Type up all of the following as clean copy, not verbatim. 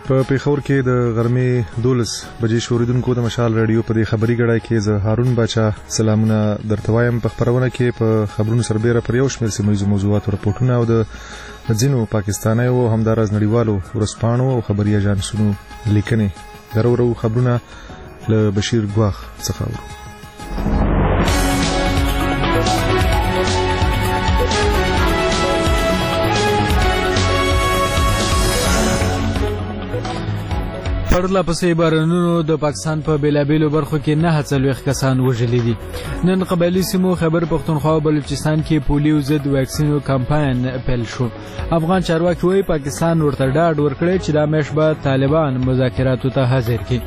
په پیښور کې د غرمې 12 بجې شوریدونکو د مشال رادیو په خبري غړای کې زه هارون باچا سلامونه درته وایم. په خبرونه کې په خبرونو سربېره پر یو شمېر سیمه موضوعات راپورټونه او د ځینو پاکستانیو او همداراز نړیوالو ورسپاڼو او خبري اژانسونو لیکنې درورو خبرونه له بشیر ګواخ څخه اورو. پرله پسې بارانونو د پاکستان په بیلابیلو برخو کې 49 کسان وژلي دي. نن قبایلي سیمو خیبر پختونخوا او بلوچستان کې پولیو ضد واکسینو کمپاین پیل شو. افغان چارواکي وايي پاکستان ورته ډاډ ورکړی چې دا میاشت به طالبان مذاکراتو ته حاضر کړي.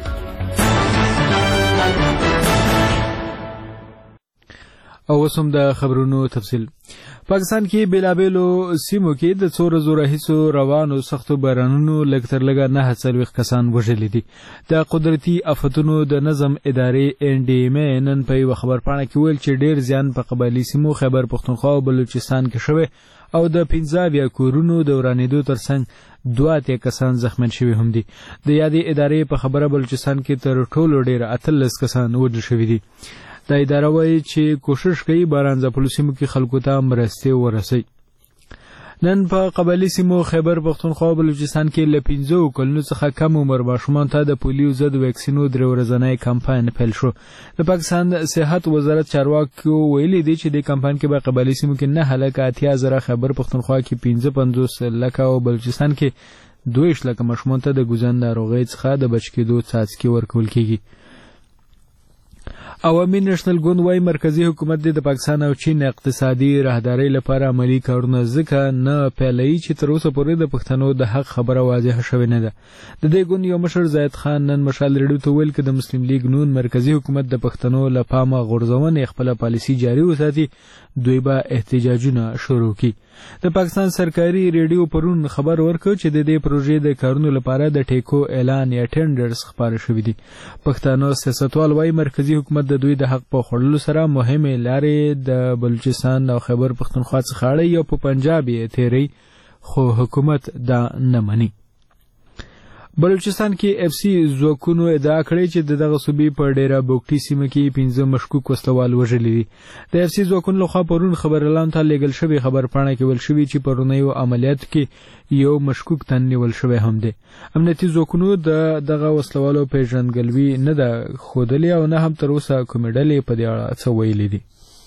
او اوس هم د خبرونو تفصیل. پاکستان کې بیلابیلو سیمو کې د څو ورځو راهیسې روانو سختو بارانونو لږ تر لږه 49 کسان وژلي دي. د قدرتي آفتونو د نظم ادارې NDMA نن په یوه خبرپاڼه کې ویل چې ډېر زیان په قبایلي سیمو خیبر پختونخوا او بلوچستان کې شوی او د 15 کورونو د ورانېدو ترڅنګ 2 کسان زخمیان شوي هم دي. د یادې ادارې په خبره بلوچستان کې تر ټولو ډېر 18 کسان وژل شوي دي. دا اداره وایي چې کوشش کوي باران ځپلو سیمو کې خلکو ته مرستې ورسوي. نن په قبایلي سیمو خیبر پختونخوا او بلوچستان کې له 15 کلونو څخه کم عمر ماشومان ته د پولیو ضد واکسینو 3 ورځنی کمپاین پیل شو. د پاکستان صحت وزارت چارواکو ویلي دي چې د کمپاین کې په قبایلي سیمو کې 9,80,000 خیبر پختونخوا کې 55,00,000 او بلوچستان کې 22,00,000 ماشومان ته د ګوزن ناروغۍ څخه د بچ کېدو څاڅکي ورکول کېږي. عوامي نېشنل ګوند وايي مرکزی حکومت د پاکستان او چین اقتصادي راهدارۍ لپاره عملی کارونه ځکه نه پیلوي چې تر اوسه پورې د پښتنو د حق خبره واضحه شوې نه ده. د دې ګوند یو مشر زاید خان نن مشال ریډیو ته ویل چې د مسلم لیگ نون مرکزی حکومت د پښتنو له پامه غورځونې خپله پالیسي جاري وساتي دوی به احتجاجونه شروع کړي. د پاکستان سرکاري ریډیو پرون خبر ورکړ چې د دې پروژې د کارونو لپاره د ټیکو اعلان یا ټینډرز خپاره شوي دي. پښتانه سیاستوال وايي مرکزی حکومت د دوی د حق په خوړلو سره مهمې لارې د بلوچستان او خیبر پختونخوا څخه اړوي او په پنجاب یې تیری، خو حکومت دا نه مني. بلوچستان کې FC ځواکونو ادعا کړې چې دغه صوبې په ډیره بوکټي سیمه کې 15 مشکوک وسلوال وژلي دي. د FC ځواکونو لخوا پرون خبرلاندو ته لیږل شوی خبرپاڼه کې ویل شوی چې پرونیو عملیاتو کې یو مشکوک تن نیول شوی هم دی. امنیتي ځواکونو دغه وسلوالو پیژندګلوي نه ده ښودلې او نه هم تر اوسه کومې ډلې په دې اړه څه ویلي دي.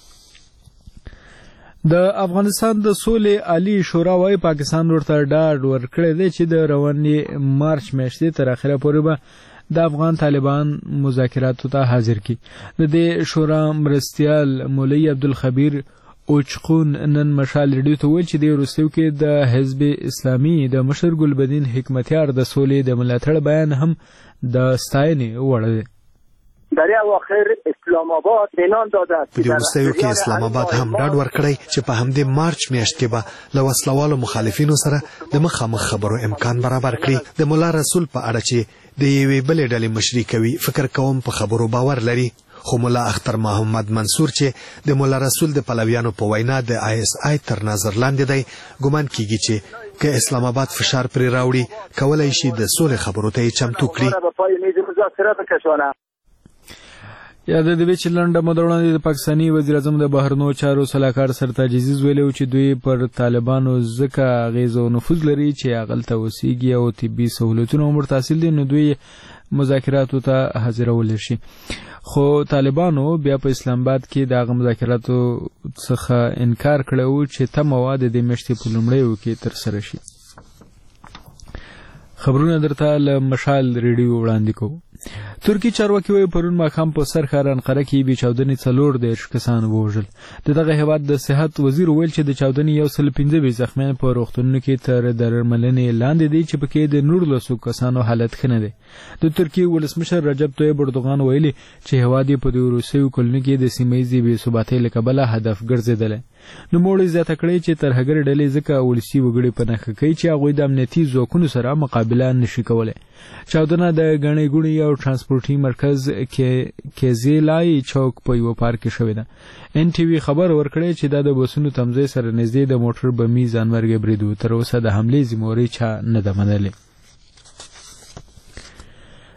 د افغانستان د سولې عالی شورا وايي پاکستان ورته ډاډ ورکړی دی چې د روانې مارچ میاشتې تر اخره پورې به د افغان طالبان مذاکراتو ته حاضر کړي. د دې شورا مرستیال مولوي عبدالخبیر اوچقون نن مشال ریډیو ته ویل چې د وروستیو کې د حزب اسلامي د مشر ګلبدین حکمتیار د سولې د ملاتړ بیان هم د ستاینې وړ دی. در اواخر اسلام آباد اعلان داده است په دې وروستیو کې اسلام آباد هم ډاډ ورکړی چې په همدې مارچ میاشت کې به له وسلوالو مخالفینو سره د مخامخ خبرو امکان برابر کړي. د مولا رسول په اړه چې د یوې بلې ډلې مشري کوي فکر کوم په خبرو باور لري، خو مولا اختر محمد منصور چې د مولا رسول د پلویانو په وینا د ISI تر نظر لاندې دی، ګمان کیږي چې که اسلام آباد فشار پرې راوړي کولای شي د سولې خبرو ته یې چمتو کړي. یا د دې چې لنډه موده وړاندې د پاکستاني وزیر اعظم د بهرنیو چارو سلاکار سرتاج عزیز ویلي و چې دوی پر طالبانو ځکه اغیز او نفوذ لري چې هغلته اوسیږي او طبي سهولتونه هم ورته حاصل دي نو دوی مذاکراتو ته حاضرولی شي. خو طالبانو بیا په اسلام آباد کې د هغه مذاکراتو څخه انکار کړی و چې تمه وه د دې میاشتې په لومړیو کې ترسره شي. خبرونه درته له مشال ریډیو وړاندې کوو. ترکی چارواکي وايي پرون ماښام په سرخار انقره کې بې چاودنې 40 کسان ووژل. د دغه هېواد د صحت وزیر ویل چې د چاودنې 115 زخمیان په روغتونونو کې تر درملنې لاندې دي چې پکې د 19 کسانو حالت ښه نه دی. د ترکیې ولسمشر رجب طیب اردوغان ویلي چې هېواد یې په دې وروستیو کلونو کې د سیمه ییزې بې ثباتۍ له کبله هدف ګرځېدلی. نوموړي زیاته کړې چې ترهګرې ډلې ځکه ولسي وګړي په نښه کوي چې هغوی د امنیتي ځواکونو سره مقابله نشي کولی. چاودنه د ګڼې ګوڼې او ترانسپورټي مرکز کیزیلای چوک په یوه پارک کې شوې ده. NTV خبر ورکړی چې دا د بسونو تمځای سره نږدې د موټر بمي ځانمرګي برید و. تر اوسه د حملې ذمهواري چا نه ده منلې.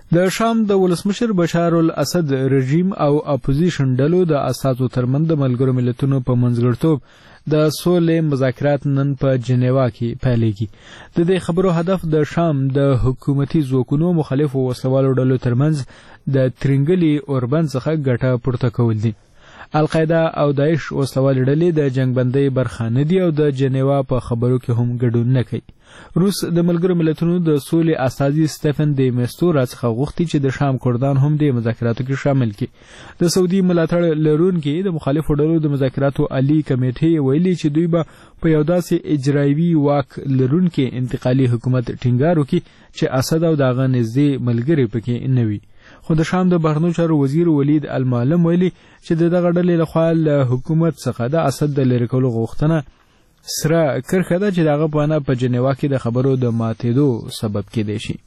د شام د ولسمشر بشار الاسد رژیم او اپوزیشن ډلو د اساسو ترمنځ د ملګرو ملتونو په منځګړیتوب د سولې مذاکرات نن په جنیوا کې پیلېږي. د دې خبرو هدف د شام د حکومتي ځواکونو مخالفو وسلوالو ډلو ترمنځ د ترنګلي اوربند څخه ګټه پورته کول دي. القاعده او داعش وسلوال ډلې د جنگبندۍ برخه نه دي او د جنیوا په خبرو کې هم ګډون نه کوي. روس د ملګرو ملتونو د سولې استازي سټيفن دی میستورا څخه غوښتي چې د شام کردان هم د مذاکراتو کې شامل کړي. د سعودي ملاتړ لرونکي د مخالفو ډلو د مذاکراتو عالی کمیټې ویلي چې دوی به په یو داسې اجرایوي واک لرونکي انتقالي حکومت ټینګار وکړي چې اسد او دغه نږدې ملګري پکې نه وي. خو د شام د بهرنیو چارو وزیر ولید المعلم ویلي چې دغه ډلې لخوا له حکومت څخه د اسد د لرې کولو غوښتنه سره کرخه ده چې دغه په اړه په جنیوا کې د خبرو د ماتېدو سبب کېدی شي.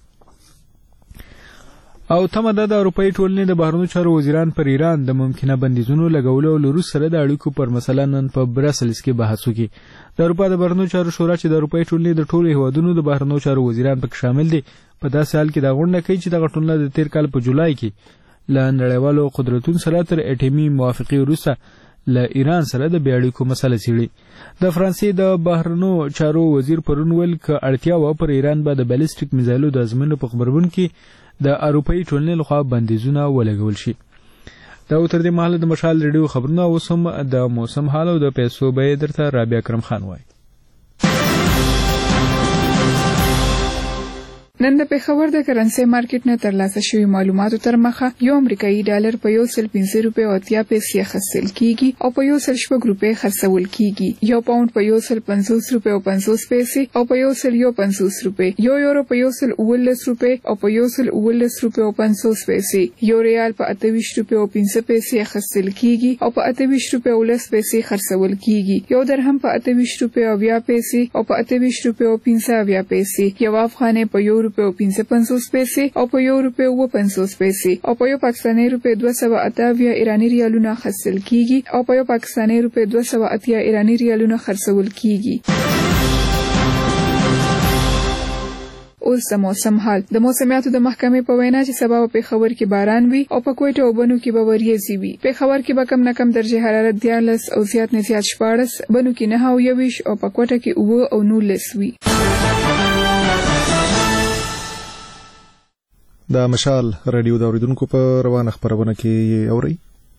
او تمه ده د اروپایي ټولنې د بهرنیو چارو وزیران پر ایران د ممکنه بندیزونو لګولو له روس سره د اړیکو پر مسله نن په برسلز کې بحث وکړي. د اروپا د بهرنیو چارو شورا چې د اروپایي ټولنې د ټولو هیوادونو د بهرنیو چارو وزیران پکې شامل دي په داسې حال کې دا غونډه کوي چې دغه ټولنه د تیر کال په جولای کې له نړیوالو قدرتونو سره تر اټومي موافقې وروسته له ایران سره د بیا اړیکو مسله څیړي. د فرانسې د بهرنیو چارو وزیر پرون ویل چې اړتیا و پر ایران به د بالستیک میزایلو د ازموینو په خبرون کې د اروپایي ټولنې لخوا بندیزونه ولګول شي. دا تر دې مهاله د مشال ریډیو خبرونه اوس هم د موسم حال او د پیسو به درته رابعه کرم خان وایي. نن د پېښور د کرنسي مارکیټ نه ترلاسه شوی معلوماتو تر مخه یو امریکایي ډالر په 1.50 روپۍ او 80 پیسې خرڅل کیږي او په 1.50 روپۍ خرڅول کیږي. یو پاوند په 1.50 روپۍ او 50 پیسې او په 1.50 روپۍ، یو یورو په 1.19 روپۍ او په 1.19 روپۍ او 50 پیسې، یو ریال په 28 روپۍ او 50 پیسې خرڅل کیږي او په 28 روپۍ او 10 پیسې خرڅول کیږي. یو درهم په 28 روپۍ او 20 پیسې او په 28 روپۍ او 50 پیسې، یو افغانۍ په 1 روپۍ او 55 پیسې او په 1 روپۍ او 50 پیسې او په یو پاکستاني روپۍ 228 ایرانی ریالونه خرڅل کیږي او په یو پاکستاني روپۍ 280 ایرانی ریالونه خرڅول کیږي. اوس د موسم حال. د موسمیاتو د محکمې په وینا چې سبا په پېښور کې باران وي او په کوټه او بنو کې به وریځي وي. پېښور کې به کم نه کم درجه حرارت 14 او زیات نه زیات 14، بنو کې 9 او 21 او په کوټه کې 9 او 19 وي. د مشال رادیو د اوریدونکو په روانه خبرونه کې اوري.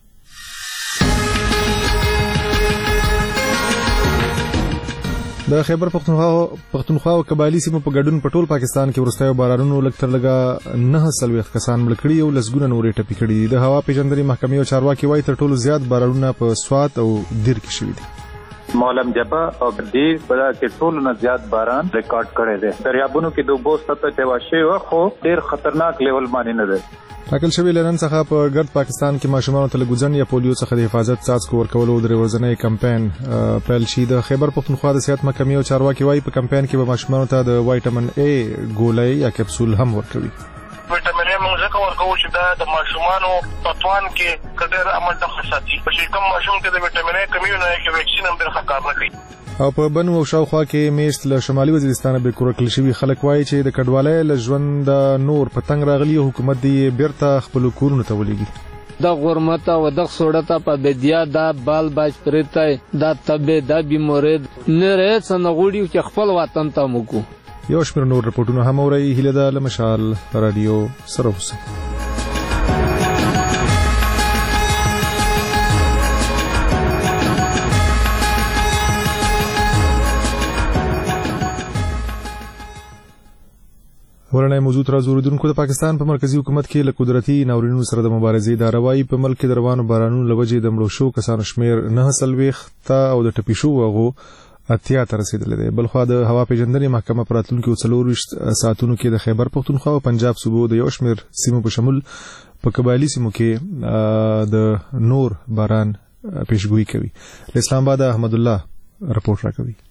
د خیبر پختونخوا او قبایلی سیمو په ګډون په ټول پاکستان کې ورستایو بارانونو لکتر لګا 9 کسان مړ کړي او لسګونه نورې ټپي کړي. د هوا پیژندنې محکمې او چارواکي وايي تر ټولو زیات بارانونه په سوات او دیر کې شوي دي. مولم جبا او دیر په کې ټولو نه زیات باران ریکارډ کړی دی. دریابونو کې د اوبو سطح ته واشه خو ډیر خطرناک لیول باندې نه دی. ټاکل شوی لنن څخه په ګرد پاکستان کې ماشومان ته لګوزن یا پولیو څخه د حفاظت څاڅکو ورکولو د ورځنی کمپاین پیل شي. د خیبر پختونخوا د صحت محکمې او چارواکي وايي په کمپاین کې به ماشومان ته د وایټامین A ګولۍ یا کپسول هم ورکوي. ویټامین A موږ ځکه ورکوو چې دا د ماشومانو په توان کې کډر عمل ته خاصتي چې کوم ماشوم ته د ویټامین A کمی نه کې ویکسین هم ډېر کار نه کوي. او په بنو او شاوخوا کې میشت له شمالي وزیرستان به کورکل شوی خلک وایي چې د کډوالۍ له ژوند نور په تنگ راغلی حکومت دی بیرته خپل کورونه ته ولېږي. د غرمته و د سوړته په بدیا دا بال باج پرتای دا تبه دا بیمورید نه رې څنګه چې خپل وطن ته موکو. یو شمېر نور رپورټونه هم اوري. هیله ده له مشال رادیو سره اوسئ. ورنه موضوع تر زوردونکو د پاکستان په مرکزی حکومت کې له قدرتي ناورینونو سره د مبارزې د روایي په ملک د روانو بارانونو لوجې د مړو شو کسانو شمیر 9 ته او د ټپي شو هغو 80 ته رسیدلی دی. بلخوا د هوا پیژندنې محکمه په راتلونکو 24 ساعتونو کې د خیبر پختونخوا او پنجاب صوبو د یو شمیر سیمو په شمول په قبایلی سیمو کې د نور باران پیشګویي کوي. اسلام آباد احمد الله رپورټ راکوي.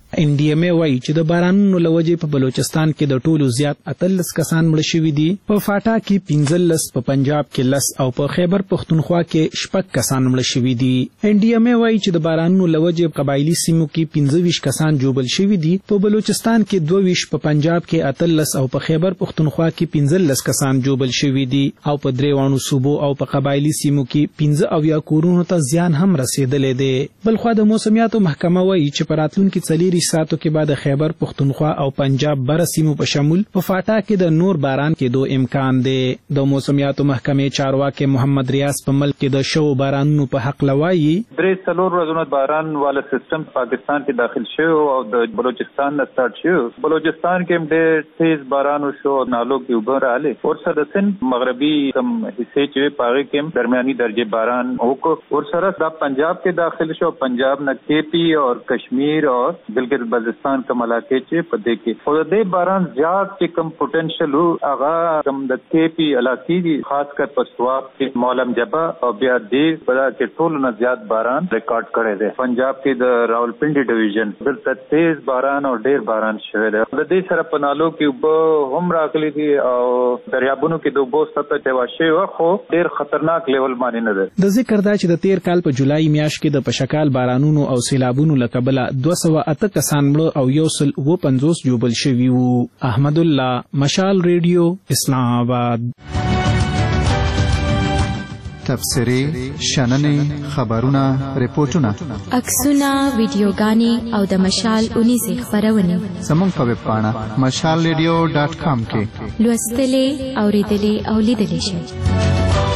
NDMA وایي چې د بارانونو لوجې په بلوچستان کې د ټولو زیات 13 کسان مړ شوي دي، په فاټا کې 15، په پنجاب کې 10 او په خیبر پختونخوا کې 6 کسان مړ شوي دي. NDMA وایي چې د بارانونو لوجې قبایلی سیمو کې 25 کسان جوبل شوي دي، په بلوچستان کې 22، په پنجاب کې 18 او په خیبر پختونخوا کې 15 کسان جوبل شوي دي او په دریوانو صوبو او په قبایلی سیمو کې 15 کورونو ته زیان هم رسیدلی دی. بلخوا د موسمیاتو محکمه وایي چې په راتلونکي 4 ساعتو کې به د خیبر پختونخوا او پنجاب بره سیمو په شمول په فاټا کې د نور باران کېدو امکان دی. د موسمیاتو محکمې چارواکي محمد ریاض په ملک کې د شو بارانونو په حق لوایي 3-4 ورځې باران والا سیستم پاکستان کې داخل شو او د بلوچستان نه سٹارټ شو. بلوچستان کې ډېر تیز باران شو، نالو کې اوبه راغلې اور سره د سند مغربي کم حصے چې پاغه کې درمیاني درجه باران وکړ اور سره د پنجاب کې داخل شو. پنجاب نه KP اور کشمیر اور گلگت بلتستان کوم علاقې چې په دې کې او د باران زیات چې کم پوتنشل هغه کم د KP علاقې دي، خاص کر په سواب کې مولم جبا او بیا دې په کې ټول نه زیات باران ریکارډ کړی دی. پنجاب کې د راولپنډي ډیویژن دلته تیز باران او ډېر باران شوی دی. د دې سره په نالو کې هم راغلي دي او دریابونو کې د اوبو سطح چې واشه خو ډېر خطرناک لیول باندې نه ده. د ذکر دا چې د تیر کال په جولای میاشت کې د پشکال بارانونو او سیلابونو له کبله 208 کسان مړه او 150 جوبل شوي وو. احمد الله، مشال ریډیو، اسلام آباد. تفسیری، شننې، خبرونه، ریپورتونه، عکسونه، ویډیوګانې او د مشال 19 خبرونه زموږ په ویب پاڼه mashalradio.com کې لوستلې، اوریدلې او لیدلې شئ.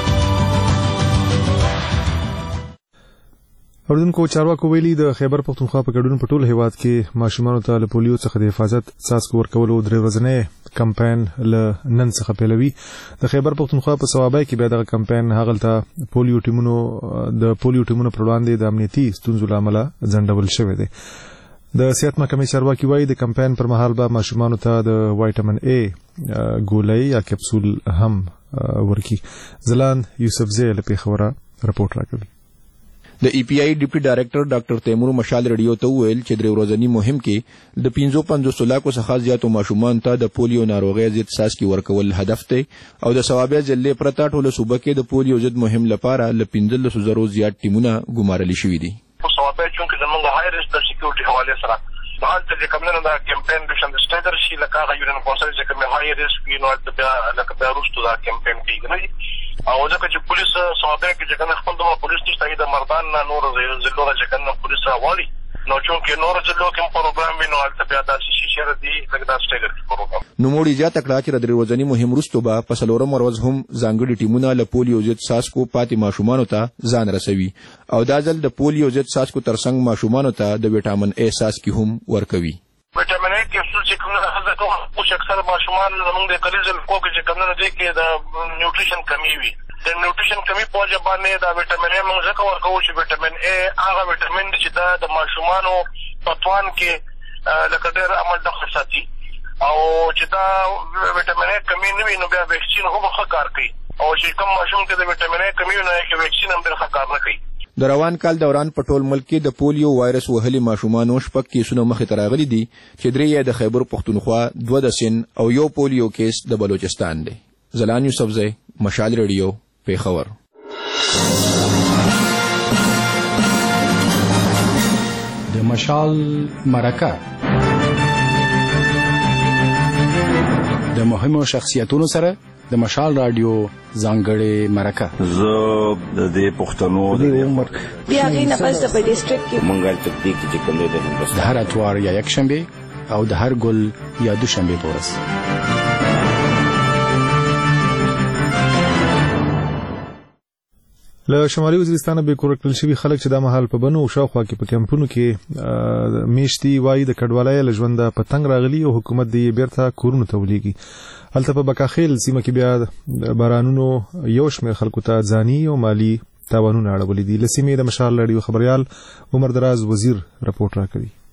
اوردونکو چارواکو ویلي د خیبر پختونخوا په ګډون په ټول هیواد کې ماشومانو ته له پولیو څخه د حفاظت څاڅکو ورکولو 3 ورځې کمپاین له نن څخه پیلوي. د خیبر پختونخوا په صوابۍ کې بیا دغه کمپاین هغلته پولیو ټیمونو پر وړاندې د امنیتي ستونزو لامل ځنډول شوی دی. د صحت محکمې چارواکي وایي د کمپاین پر مهال به ماشومانو ته د وایټامین A ګولۍ یا کپسول هم ورکي. زلان یوسفزی له پیښوره رپورټ راکوي. د EPI ډیپټي ډایریکټر ډاکټر تیمور مشال ریډیو ته وویل چې 3 ورځنی مهم کې د 55 لکو څخه زیاتو ماشومان ته د پولیو ناروغۍ ضد څاڅکي ورکول هدف دی او د ثوابیا ضلع پرته ټوله صوبه کې د پولیو ضد مهم لپاره ل 15,000 زیات ټیمونه ګمارل شوي دي. په ثوابیا چې زموږ هاي ریسک د سکیورټي حواله سره حال ته کوم نه دا کمپاین د شند سټیډر شي لکه هغه یو نه کونسل چې کوم هاي ریسک نو د بیا لکه بیا روستو دا کمپاین کیږي او ځکه چې پولیس صوابیا کې چې کنه خپل د پولیس نشته د مردان نه نور ضلعو چې کنه پولیس راوړي نو چې نور ضلعو کې پروګرام وینو حالت بیا تاسو شي شر دي لکه دا سټیډر پروګرام نو موږ اجازه کړه چې د 3 ورځنی مهم روستو به په سلورم ورځ هم ځانګړي ټیمونه له پولیو ضد څاڅکو پاتې ماشومانو ته ځان رسوي او دا ځل د پولیو ضد څاڅکو ترڅنګ ماشومانو ته د وټامین A څاڅکي هم ورکوي. وټامین A کپسول چې کومه هغه کوم اکثر ماشومان زموږ د کلیزل کوکه چې کومه دي کې د نیوټریشن کمی وي. د نیوټریشن کمی په وجه باندې دا وټامین A موږ ځکه ورکوو چې وټامین A هغه وټامین چې د ماشومانو په توان کې لکه ډېر عمل دخل ساتي او چې دا وټامین A کمی نه وي نو بیا ویکسین هم ښه کار کوي او چې کوم ماشوم کې د وټامین A کمی نه وي ویکسین هم ډېر ښه کار نه کوي. د روان کال دوران په ټول ملک کې د پولیو وایرس وهلي ماشومانو 6 کیسونه مخې ته راغلي دي چې 3 یې د خیبر پختونخوا 2 د سند او 1 پولیو کیس د بلوچستان دی. زلان یوسفزی، مشال ریډیو، پیښور. د مشال مرکه د مهمو شخصیتونو سره د مشال رادیو ځانګړې مرکه. زه د دې پښتنو د عمر بیا غي نه پس په ډیسټریکټ کې مونږه تطبیق چې کوم د هندوستان د هر اتوار یا یک شنبه او د هر ګل یا دوشنبه پورس. له شمالي وزیرستان به کور کړل شوی خلک چې د مهال په بنو او شاوخوا کې په کمپونو کې میشتي وای د کډوالۍ له ژوند په تنگ راغلي او حکومت دې بیرته کورونو ته ولېږي. هلته په بکاخیل سیمه کې بیا بارانونو یو شمېر خلکو ته ځاني او مالی تاوانونه اړولي دي. لسیمې د مشال رادیو خبريال عمر دراز وزیر رپورټ راکوي.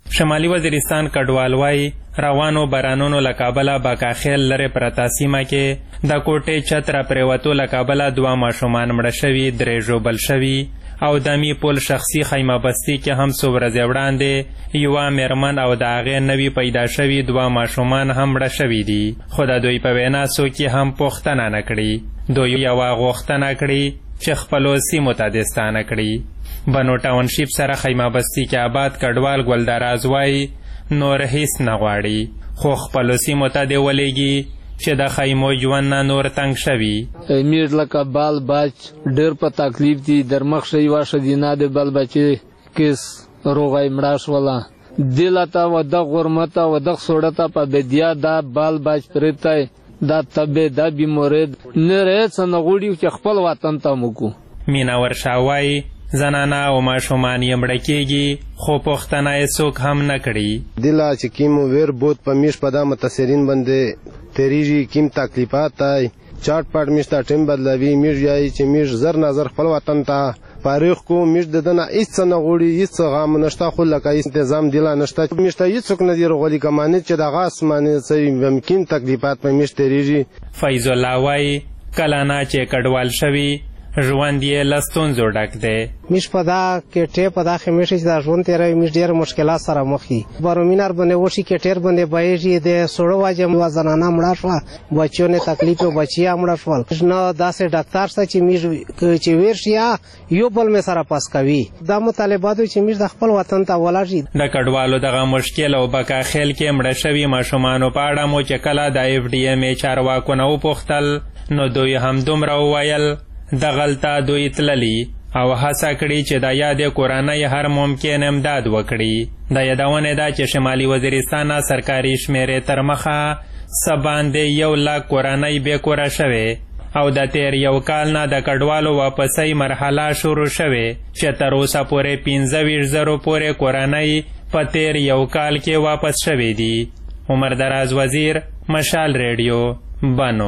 شمالي وزیرستان کډوال وایي روانو بارانونو له کابله باکاخیل لرې پرته سیمه کې د کوټې چت را پرېوتو له کابله 2 ماشومان مړه شوي 3 ژوبل شوي او د میپول شخصي خیمه بستي کې هم څو ورځې وړاندې یوه میرمن او د هغې نوي پیدا شوي 2 ماشومان هم مړه شوي دي خو د دوی په وینا څوک یې هم پوښتنه نه کړي دوی یوه غوښتنه کړي چې خپلو سیمو ته دستانه کړي بنو ټاونشیپ سره خیمه بستي کې آباد کډوال ګلدراز وایي نور هیڅ نه غواړي خو خپلو سیمو ته دې ولېږي چې د خیمو ژوند نه نور تنګ شوي امیر لکه بال بچ ډېر په تکلیف دي درمخ شوي یوه ښځینه د بال بچې کیس روغی مړه شوله دله ته و دغ غرمته و دغ سوړه ته په بدیا دا بال بچ پرېتی دا تبې دا بیمورید نور هېڅ نه غواړي چې خپل وطن ته موکو مینا ورشا وایي زنانه او ماشومان یې مړه کېږي خو پوښتنه یې څوک هم نه کړي دله چې کیم ویر بود په میش په دا متاثرین باندې تیریږي کیم تکلیفات تای چاټ پاټ میش ته ټیم بدلوي میش یایي چې میش زر نظر خپل وطن ته پاریخ کو میش د دنه هیڅ نه غوړي هیڅ غام نشته خو لکه انتظام دیلا نشته میش ته هیڅ څوک نه دی رغولي کمانه چې د غاس معنی سي ممکن تکلیفات په میش تیریږي فیض الله وایي کله نه چې کډوال شوي ژوند یې له ستونزو ډک دی میش په دا کېټې په دا خمیش چې دا ژوند تیروي میش ډېر مشکلات سره مخ دي بارومینار باندې وشي کېټیر باندې بایږي د سوړو واجب یوه زنانه مړه شوه بچیو نه تکلیف و بچیا مړه شول نه داسې ډاکټر شته چې میش چې ویر شي یو بل مې سره پاس کوي دا مطالباتو چې میش د خپل وطن ته ولاړ شي د کډوالو دغه مشکل او بکاخیل کې مړه شوي ماشومانو په اړه مو چې کله د FDMA چارواکو نه وپوښتل نو دوی هم دومره وویل دغلته دوی تللي او هڅه کړي چې د یادې کورنۍ هر ممکن امداد وکړي د یادونه ده چې شمالي وزیرستان سرکاري شمیرې تر مخه څه باندې 1 لک کورنۍ بې کوره شوې او د تیر یو کال نه د کډوالو واپسۍ مرحله شروع شوې چې تر اوسه پورې 25,000 پورې کورنۍ په تیر یو کال کې واپس شوې دي عمر دراز وزیر مشال ریډیو بنو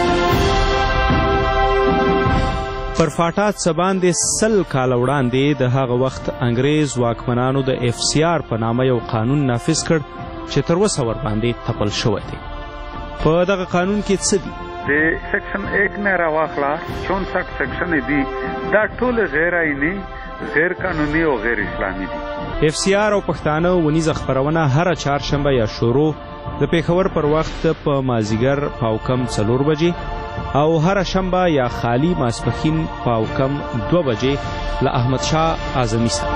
پر فاټا څه باندې 100 کاله وړاندې د هغه وخت انګریز واکمنانو د FCR په نامه یو قانون نافذ کړ چې تر اوسه ورباندې تپل شوی دی په دغه قانون کې څه دي د سیکشن 1 نه راواخله 64 سیکشن دي دا ټول غیر آئینی غیر قانوني او غیر اسلامي دي FCR او پښتانه ونیزه خپرونه هر چهارشنبه یا شروع د پیښور پر وخت په مازیګر پاوکم 4 بجې او هر شنبه یا خالی ماسپخین پاوکم 2 بجې له احمد شاه اعظمي سره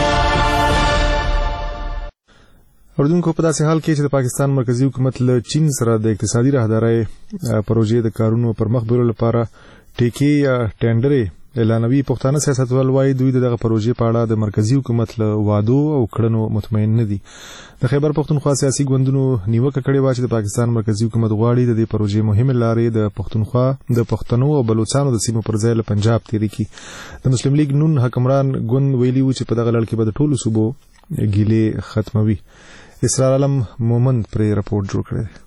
اردوونکو په داسې حال کې چې د پاکستان مرکزی حکومت له چین سره د اقتصادي راهدارۍ پروژې د کارونو پر مخ بیولو لپاره ټیکې یا ټینډرې اعلانوي پښتانه سیاستوال وایي دوی دغه پروژې په اړه د مرکزی حکومت له وعدو او کړنو مطمئن نه دي د خیبر پښتونخوا سیاسي ګوندونو نیوکه کړې وه چې د پاکستان مرکزی حکومت غواړي د دې پروژې مهمې لارې د پښتونخوا د پښتنو او بلوچستانو د سیمو پر ځای له پنجاب تیرې کړي د مسلم لیگ نون حکمران ګوند ویلي و چې په دغه لړ کې به د ټولو صوبو ګیلې ختموي اسرار علم مومند پرې راپورټ جوړ کړی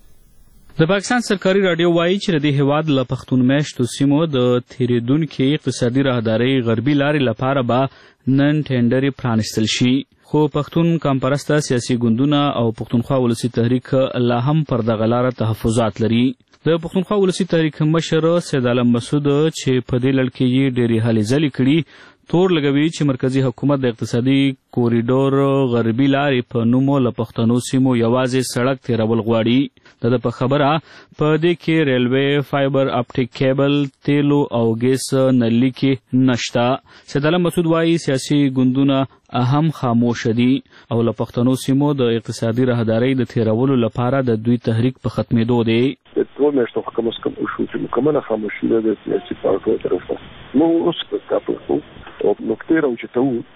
د پاکستان سرکاري رادیو وایي چې د دې هیواد له پښتون میشتو سیمو د تیریدونکو اقتصادي راهدارۍ غربي لارې لپاره به نن ټینډرې پرانیستل شي خو پښتون کمپرسته سیاسي ګوندونه او پښتونخوا ولسي تحریک لا هم پر دغه لاره تحفظات لري د پښتونخوا ولسي تحریک مشر سید عالم مسعود چې په دې لړ کې یې ډېرې هلې ځلې کړي تور لګوي چې مرکزی حکومت د اقتصادي کوریډور غربي لارې په نومو له پښتنو سیمو یوازې سړک تیرول غواړي د په خبره په دې کې ریلوې فایبر اپټیک کیبل تیلو او ګیس نلي کې نشته سید عالم مسعود وایي سیاسي ګوندونه اهم خاموش دي او له پښتنو سیمو د اقتصادي راهدارۍ د تیرولو لپاره د دوی تحریک په ختمېدو دی دوه میاشتو کم از کم وشو چې مکمله خاموشي ده د سیاسي پارټیو طرفه نو اوس په تاسو او نکته راوچته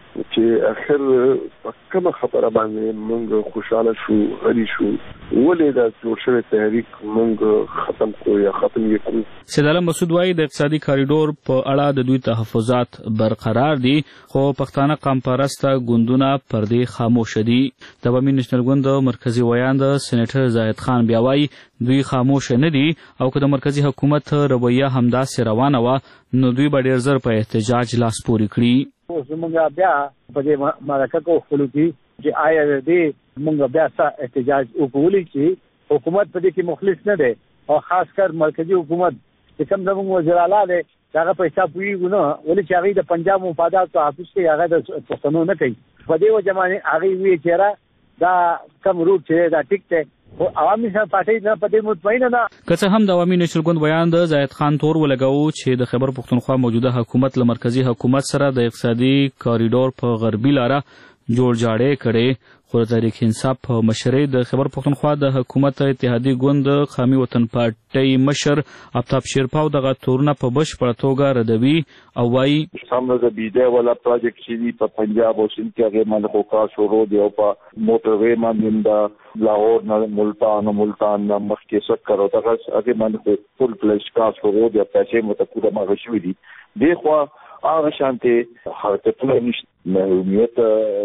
چې اخر په کومه خبره باندې موږ خوشاله شو غلي شو ولې دا جوړ شوی تحریک موږ ختم کړو یا ختم یې کړو سید عالم مسعود وایي د اقتصادي کاریډور په اړه د دوی تحفظات برقرار دي خو پښتانه قوم پرسته ګوندونه پر دې خاموش دي د بمی نېشنل ګوند مرکزی ویاند سېنیټر زاهد خان بیا وایي دوی خاموش نه دي او که د مرکزی حکومت رویه همداسې روانه وه نو دوی به ډېر زر په احتجاج لاس پورې کړي زمونږ بیا په دې مرکه کې خپلو کې چې آیا دې موږ بیا څه احتجاج وکولای چې حکومت په دې کې مخلص نه دی او خاص کر مرکزی حکومت چې کوم زموږ وزیر اعلی دی هغه په حساب ویږو نه ولې چې هغه د پنجاب مفادات او حافظ کې هغه د پښتنو نه کوي په دې وجه باندې هغه وی چې دا کم روټ چې دا ټیک ته او عوامي پارټي نه په دې مطمئنه ده. که څه هم د عوامي نېشنل ګوند بیان د زاهد خان تور ولګاو چې د خیبر پښتونخوا موجوده حکومت له مرکزی حکومت سره د اقتصادي کاریډور په غربي لاره جوړ جاړې کړي، خو د تحریک انصاف په مشرۍ د خیبر پښتونخوا د حکومت اتحادي ګوند قومي وطن پارټۍ مشر آفتاب شیرپاو دغه تورونه په بشپړه توګه ردوي او وایي سامنے د بیډه والا پروجیکټ چې په پنجاب او سند کې هغه باندې کوکا شروع دی او په موټر وې باندې د لاهور نه ملتان نه مخکې څخه کړو دغه هغه باندې فل فلش کا شروع دی پیسې متکوده ما غشوي دي دغه هغه شانته حرکتونه نشته مهمیت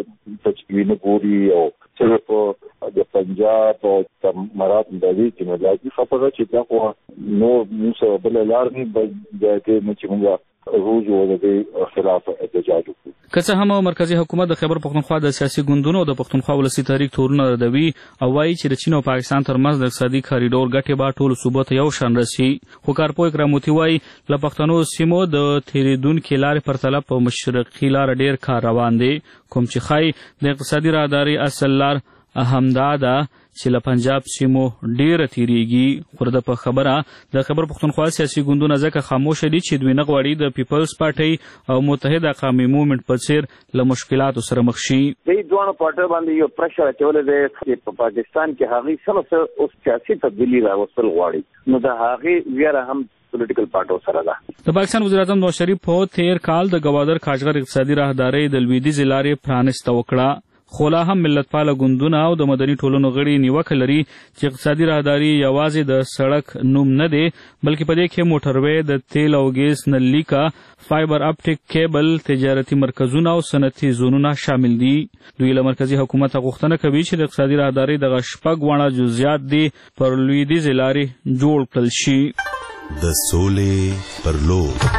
تجوین ګوري او صرف د پنجاب او مراد د دې چې ملاتي خبره چې دا خو نو موږ بل لار نه د دې چې موږ روز او د خلاف احتجاج وکړو. که څه هم مرکزی حکومت د خیبر پښتونخوا د سیاسي ګوندونو او د پښتونخوا ولسی تحریک تورونه ردوي او وایي چې د چین او پاکستان ترمنځ د اقتصادي کاریډور ګټې به ټول صوبو ته یو شان رسي، خو کارپوه اکراموتی وایي له پښتنو سیمو د تېرېدونکې لارې پرتله په مشرقي لار ډېر کار روان دی، کوم چې ښایي د اقتصادي راهدارۍ اصل لار همدا ده چې له پنجاب سیمو ډیره تیریږي. خو د په خبره د خیبر پښتونخوا سیاسي ګوندونه ځکه خاموشه دي چې دوی نه غواړي د پیپلز پارټۍ او متحده قومي موومنټ په څیر له مشکلاتو سره مخ شي. دوی دوه پارټۍ باندې یو پرشر اچولی دی چې په پاکستان کې هغې څه اوس سیاسي تبدیلي راوستل غواړي نو د هغې ویره هم پولیټیکل پارټو سره ده. د پاکستان وزیر اعظم نواز شریف په تیر کال د ګوادر کاجغر اقتصادي راهدارۍ د لویدیځې لارې پرانسته وکړه، خو لا هم ملتپاله ګوندونه او د مدني ټولنو غړي نیوکه لري چې اقتصادي راهداري یوازې د سړک نوم نه دی بلکې په دې کې موټروې د تیل او ګیس نلیکا فایبر اپټیک کیبل تجارتي مرکزونه او صنعتي زونونه شامل دي. دوی له مرکزی حکومت غوښتنه کوي چې د اقتصادي راهداري دغه شپږ واړه جزئیات دي پر لویدیځې لارې جوړ کړل شي. د سولې پر لور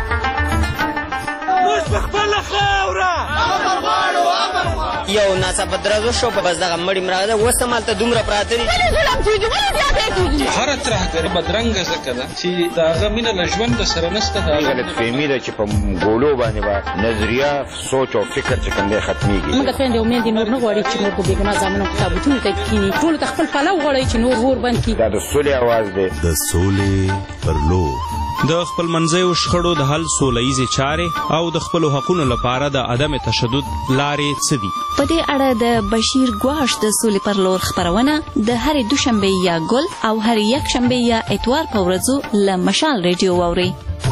یو ناڅاپه درزو شو په بس دغه مړی مراده اوس همالته دومره پراته دي هره ترهګري بدرنګه ځکه ده چې د هغه مینه له ژونده سره نشته. غلطفهمي ده چې په ګولو باندې به نظریه سوچ او فکر چې کوم دی ختمیږي. موږ خویندې او میندې نور نه غواړي چې نور په بېګناه زامنو په تابوتونو ته کښېني، ټولو ته خپل پلو غواړي چې نور اور بند کړي. دا د سولې اواز دی. د سولې پر لور د خپل منځیو شخړو د حل سوله ییزې چارې او د خپلو حقونو لپاره د عدم تشدد لارې څه دي؟ په دې اړه د بشیر ګواش د سولې پر لور خپرونه د هرې دوشنبې یا ګل او هرې یکشنبې یا اتوار په ورځو له مشال ریډیو واورئ.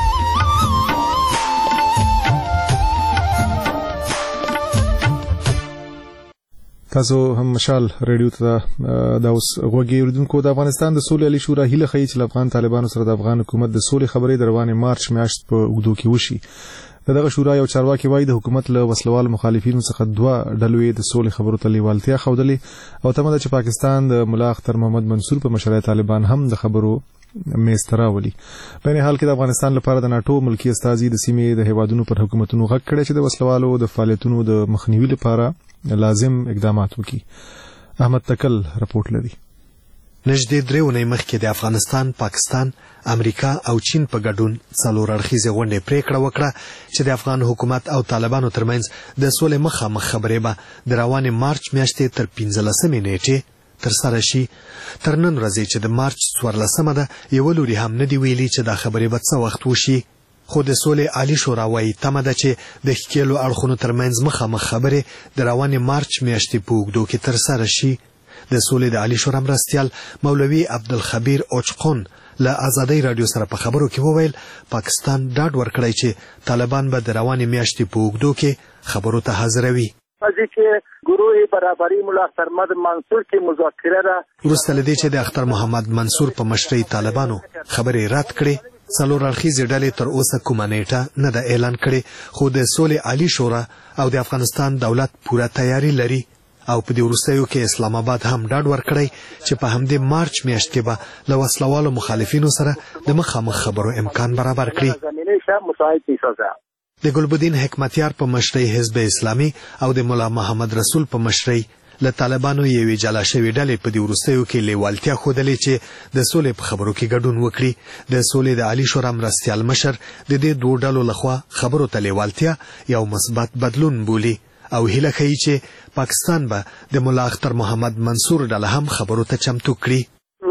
تاسو هم مشال ریډیو ته دا اوس غوږی اوریدونکو د افغانستان د سولې علی شورا هیله ښیي چې افغان طالبانو سره د افغان حکومت د سولې خبرې د روانې مارچ میاشت په اوږدو کې وشي. دغه شورا یو چارواکي وایي د حکومت له وسلوال مخالفینو څخه دوه ډلې د سولې خبرو ته لیوالتیا ښودلې او تمه ده چې پاکستان د ملا اختر محمد منصور په مشرۍ طالبان هم د خبرو میستراولي. په نه حال کې د افغانستان لپاره د ناتو ملکی استازي د سیمې د هیوادونو پر حکومتونو غږ کړی چې د وسلوالو د فعالیتونو د مخنیوي لپاره لازم اقدامات وکړي. احمد تکل رپورټ لري. نږدې 3 اونۍ مخکې د افغانستان، پاکستان، امریکا او چین په ګډون څلور اړخیزې غونډې پریکړه وکړه چې د افغان حکومت او طالبانو ترمنځ د سولې مخامخ خبرې به د روانې مارچ میاشتې تر 15مې نیټې ترسره شي. تر نن ورځې چې د مارچ 14مه ده یو لوري هم نه دی ویلي چې دا خبرې به څه وخت وشي، خو د سولې عالی شورا وایي تمه ده چې د ښکېلو اړخونو ترمنځ مخامخ خبرې د روانې مارچ میاشتې په اوږدو کې ترسره شي. د سولې د عالی شورا مرستیال مولوي عبدالخبیر اوچقون له آزادۍ رادیو سره په خبرو کې وویل پاکستان ډاډ ورکړی چې طالبان به د روانې میاشتې په اوږدو کې خبرو ته حاضروي. گروه برابری ملا اختر محمد منصور کی مذاکره را وروسته له دې چې د اختر محمد منصور په مشرۍ طالبانو خبرې رد کړې، څلور اړخیزې ډلې تر اوسه کومه نیټه نه ده اعلان کړې، خو د سولې عالی شورا او د افغانستان دولت پوره تیاری لري او په دې وروستیو کې اسلام آباد هم ډاډ ورکړی چې په همدې مارچ میاشت کې به له وسلوالو مخالفینو سره د مخامخ خبرو امکان برابر کړي. د ګلبدین حکمتیار په مشرۍ حزب اسلامي او د مولا محمد رسول په مشرۍ له طالبانو یوې جلا شوې ډلې په دې وروستیو کې لیوالتیا ښودلې چې د سولې په خبرو کې ګډون وکړي. د سولې د عالی شورا مرستیال مشر د دې دوه ډلو لخوا خبرو ته لیوالتیا یو مثبت بدلون بولي او هیله کوي چې پاکستان به د مولا اختر محمد منصور ډله هم خبرو ته چمتو کړي.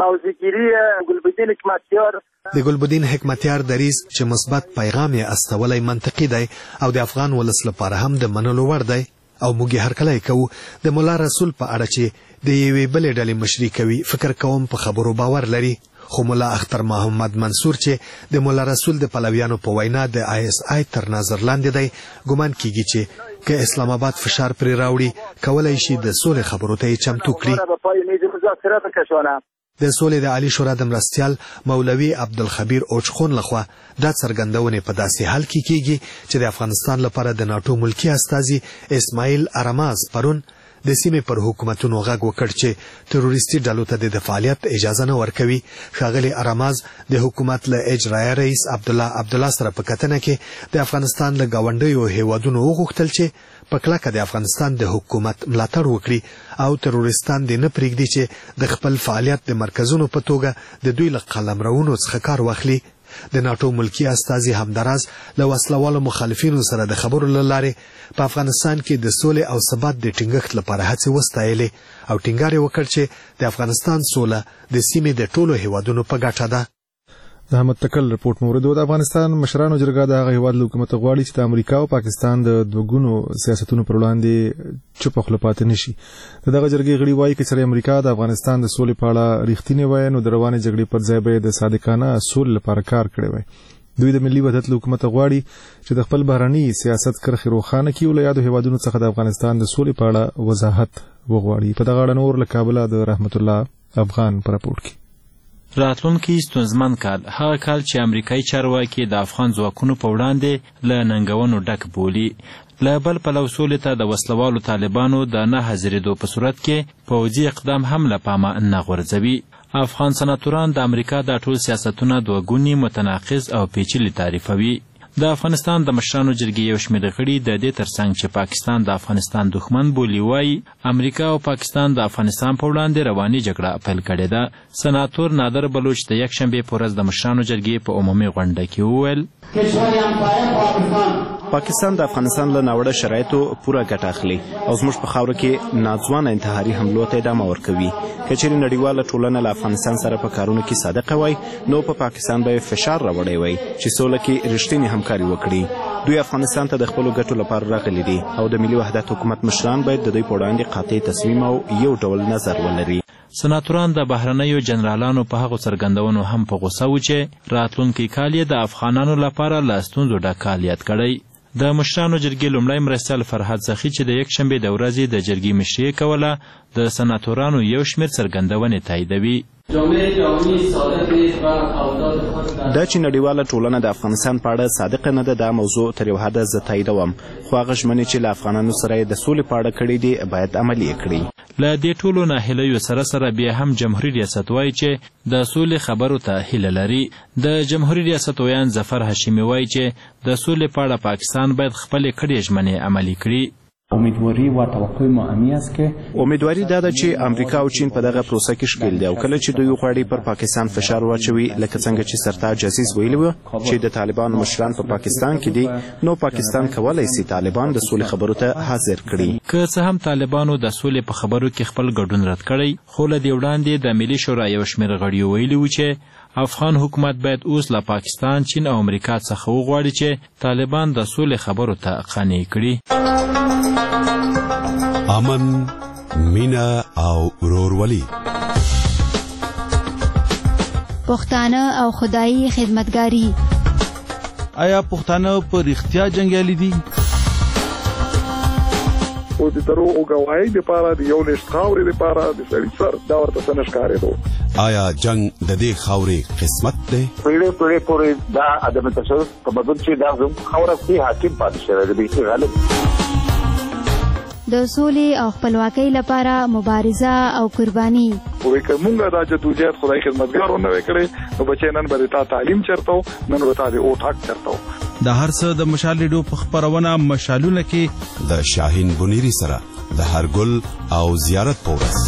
د ګلبدین حکمتیار دریځ چې مثبت پیغام یې استولی منطقي دی او د افغان ولس لپاره هم د منلو وړ دی او موږ هر کله کوو د مولا رسول په اړه چې د یوې بلې ډلې مشري کوي فکر کوم په خبرو باور لري. خو مولا اختر محمد منصور چې د مولا رسول د پلویانو په وینا د ISI تر نظر لاندې دی ګمان کیږي چې که اسلام آباد فشار پرې راوړي کولای شي د سولې خبرو ته یې چمتو کړي. د سولې د عالی شورا د مرستیال مولوي عبدالخبیر اوچخون لخوا دا څرګندونې په داسې حال کې کیږي چې د افغانستان لپاره د ناټو ملکی استازي اسماعیل ارماز پرون د سیمې پر حکومتونو غږ وکړ چې تروریستي ډلو ته د فعالیت اجازه نه ورکوي. ښاغلي ارماز د حکومت له اجرایه رئیس عبدالله سره په کتنه کې د افغانستان له ګاونډیو هیوادونو وغوښتل چې په کلکه د افغانستان د حکومت ملاتړ وکړي او تروریستان دې نه پرېږدي چې د خپل فعالیت د مرکزونو په توګه د دوی له قلمرونو څخه کار واخلي. د ناټو ملکی استازي همدراز له وسلوالو مخالفینو سره د خبرو له لارې په افغانستان کې د سولې او ثبات د ټینګښت لپاره هڅې وستایلې او ټینګار یې وکړ چې د افغانستان سوله د سیمې د ټولو هیوادونو په ګټه ده. د احمد تکل رپورټ مورد د افغانستان مشرانو جرګه د هغه هیواد حکومت غواړي چې د امریکا او پاکستان د دوګونو سیاستونو پر وړاندې چوپ خپل پاتې نشي. دغه جرګې غړي وایي چې سره امریکا د افغانستان د سولې په اړه ریښتینی وای نو د روانې جګړې پر ځای به د صادقانه سولې لپاره کار کړی وای. دوی د ملي وحدت حکومت غواړي چې د خپل بهرني سیاست کرښې روښانه کړي او له یادو هیوادونو څخه د افغانستان د سولې په اړه وضاحت وغواړي. په دغه اړه نور له کابل د رحمت الله افغان پر راپورټ کې راتلونکي ستونزمن کال هغه کال چې امریکایي چارواکي د افغان ځواکونو په وړاندې له ننګونو ډک بولي. له بل پلو سولې ته د وسلوالو طالبانو د نه حاضرېدو په صورت کې پوځي اقدام هم له پامه نه غورځوي. افغان سناتوران د امریکا دا ټول سیاستونه دوګوني متناقض او پیچلي تعریفوي. د افغانستان د مشرانو جرګې یو شمېر غړي د دې ترڅنګ چې پاکستان د افغانستان دښمن بولي وایي امریکا او پاکستان د افغانستان په وړاندې رواني جګړه پیل کړې ده. سناتور نادر بلوچ د یکشنبې په ورځ د مشرانو جرګې په عمومي غونډه کې وویل پاکستان د افغانستان له ناوړه شرایطو پوره ګټه اخلي او زموږ په خاوره کې ناځوانه انتحاري حملو ته ادامه ورکوي. که چیرې نړیواله ټولنه له افغانستان سره په کارونو کې صادقه وای نو په پاکستان به فشار راوړی وای چې سوله کې رښتینې همکاري وکړي. دوی افغانستان ته د خپلو ګټو لپاره راغلي دي او د ملي وحدت حکومت مشران باید د دوی په وړاندې قاطع تصمیم او یو ډول نظر ولري. سناتوران د بهرنیو جنرالانو په هغو څرګندونو هم په غوسه و چې راتلونکی کال یې د افغانانو لپاره له ستونزو ډک کال یاد کړی. د مشرانو جرګې لومړی مرستیال فرهاد سخي چې د یکشنبې د ورځې د جرګې مشري کوله د سناتورانو یو شمېر څرګندونې تاییدوي. دا چې نړیواله ټولنه د افغانستان په اړه صادقه نه ده دا موضوع تر یو حده زه تاییدوم خو هغه ژمنې چې له افغانانو سره یې د سولې په اړه کړې دي باید عملي یې کړي. له دې ټولو ناهیلیو سره بیا هم جمهوریت ریاست وایي چې د سولې خبرو ته هیله لري. د جمهوریت ریاست ویان ظفر هاشمي وایي چې د سولې په اړه پاکستان باید خپلې کړې ژمنې عملي کړي. امیدواری دا ده چې امریکا او چین په دغه پروسه کې ښکیل دي او کله چې دوی غواړي پر پاکستان فشار واچوي لکه څنګه چې سرتاج عزیز ویلي و چې د طالبانو مشران په پاکستان کې دي نو پاکستان کولی شي طالبان د سولې خبرو ته حاضر کړي. که څه هم طالبانو د سولې په خبرو کې خپل ګډون رد کړی خو له دې وړاندې د ملي شورا یو شمېر غړیو ویلي و چې افغان حکومت باید اوس له پاکستان، چین او امریکا څخه وغواړي چې طالبان د سولې خبرو ته قانع کړي. امن، مینا او ورورولي، پښتانه او خدایي خدمتګاری. آیا پښتانه په رښتیا جنګیالي دي؟ او د دروغ غواړي د پاره د یو لښت خاورې د پاره د سړي سر دا ورته څنګه ښکارېدو. آیا جنگ د دې خاورې قسمت دی؟ پیړې پورې دا ادم تشدد په بدل چې دا خاوره کې حاکم پاتې شوی دی چې غالب د سولې او خپلواکۍ لپاره مبارزه او قرباني. وې کومه دا جدوجہد خدای خدمتګارونه وکړي نو بچی نن به تا تعلیم چرته نن به تا د او ټاک چرته. د هر څه د مشال ریډیو په خبرونه مشالونه کې د شاهین بنيري سره د هر ګل او زیارت په ورځ.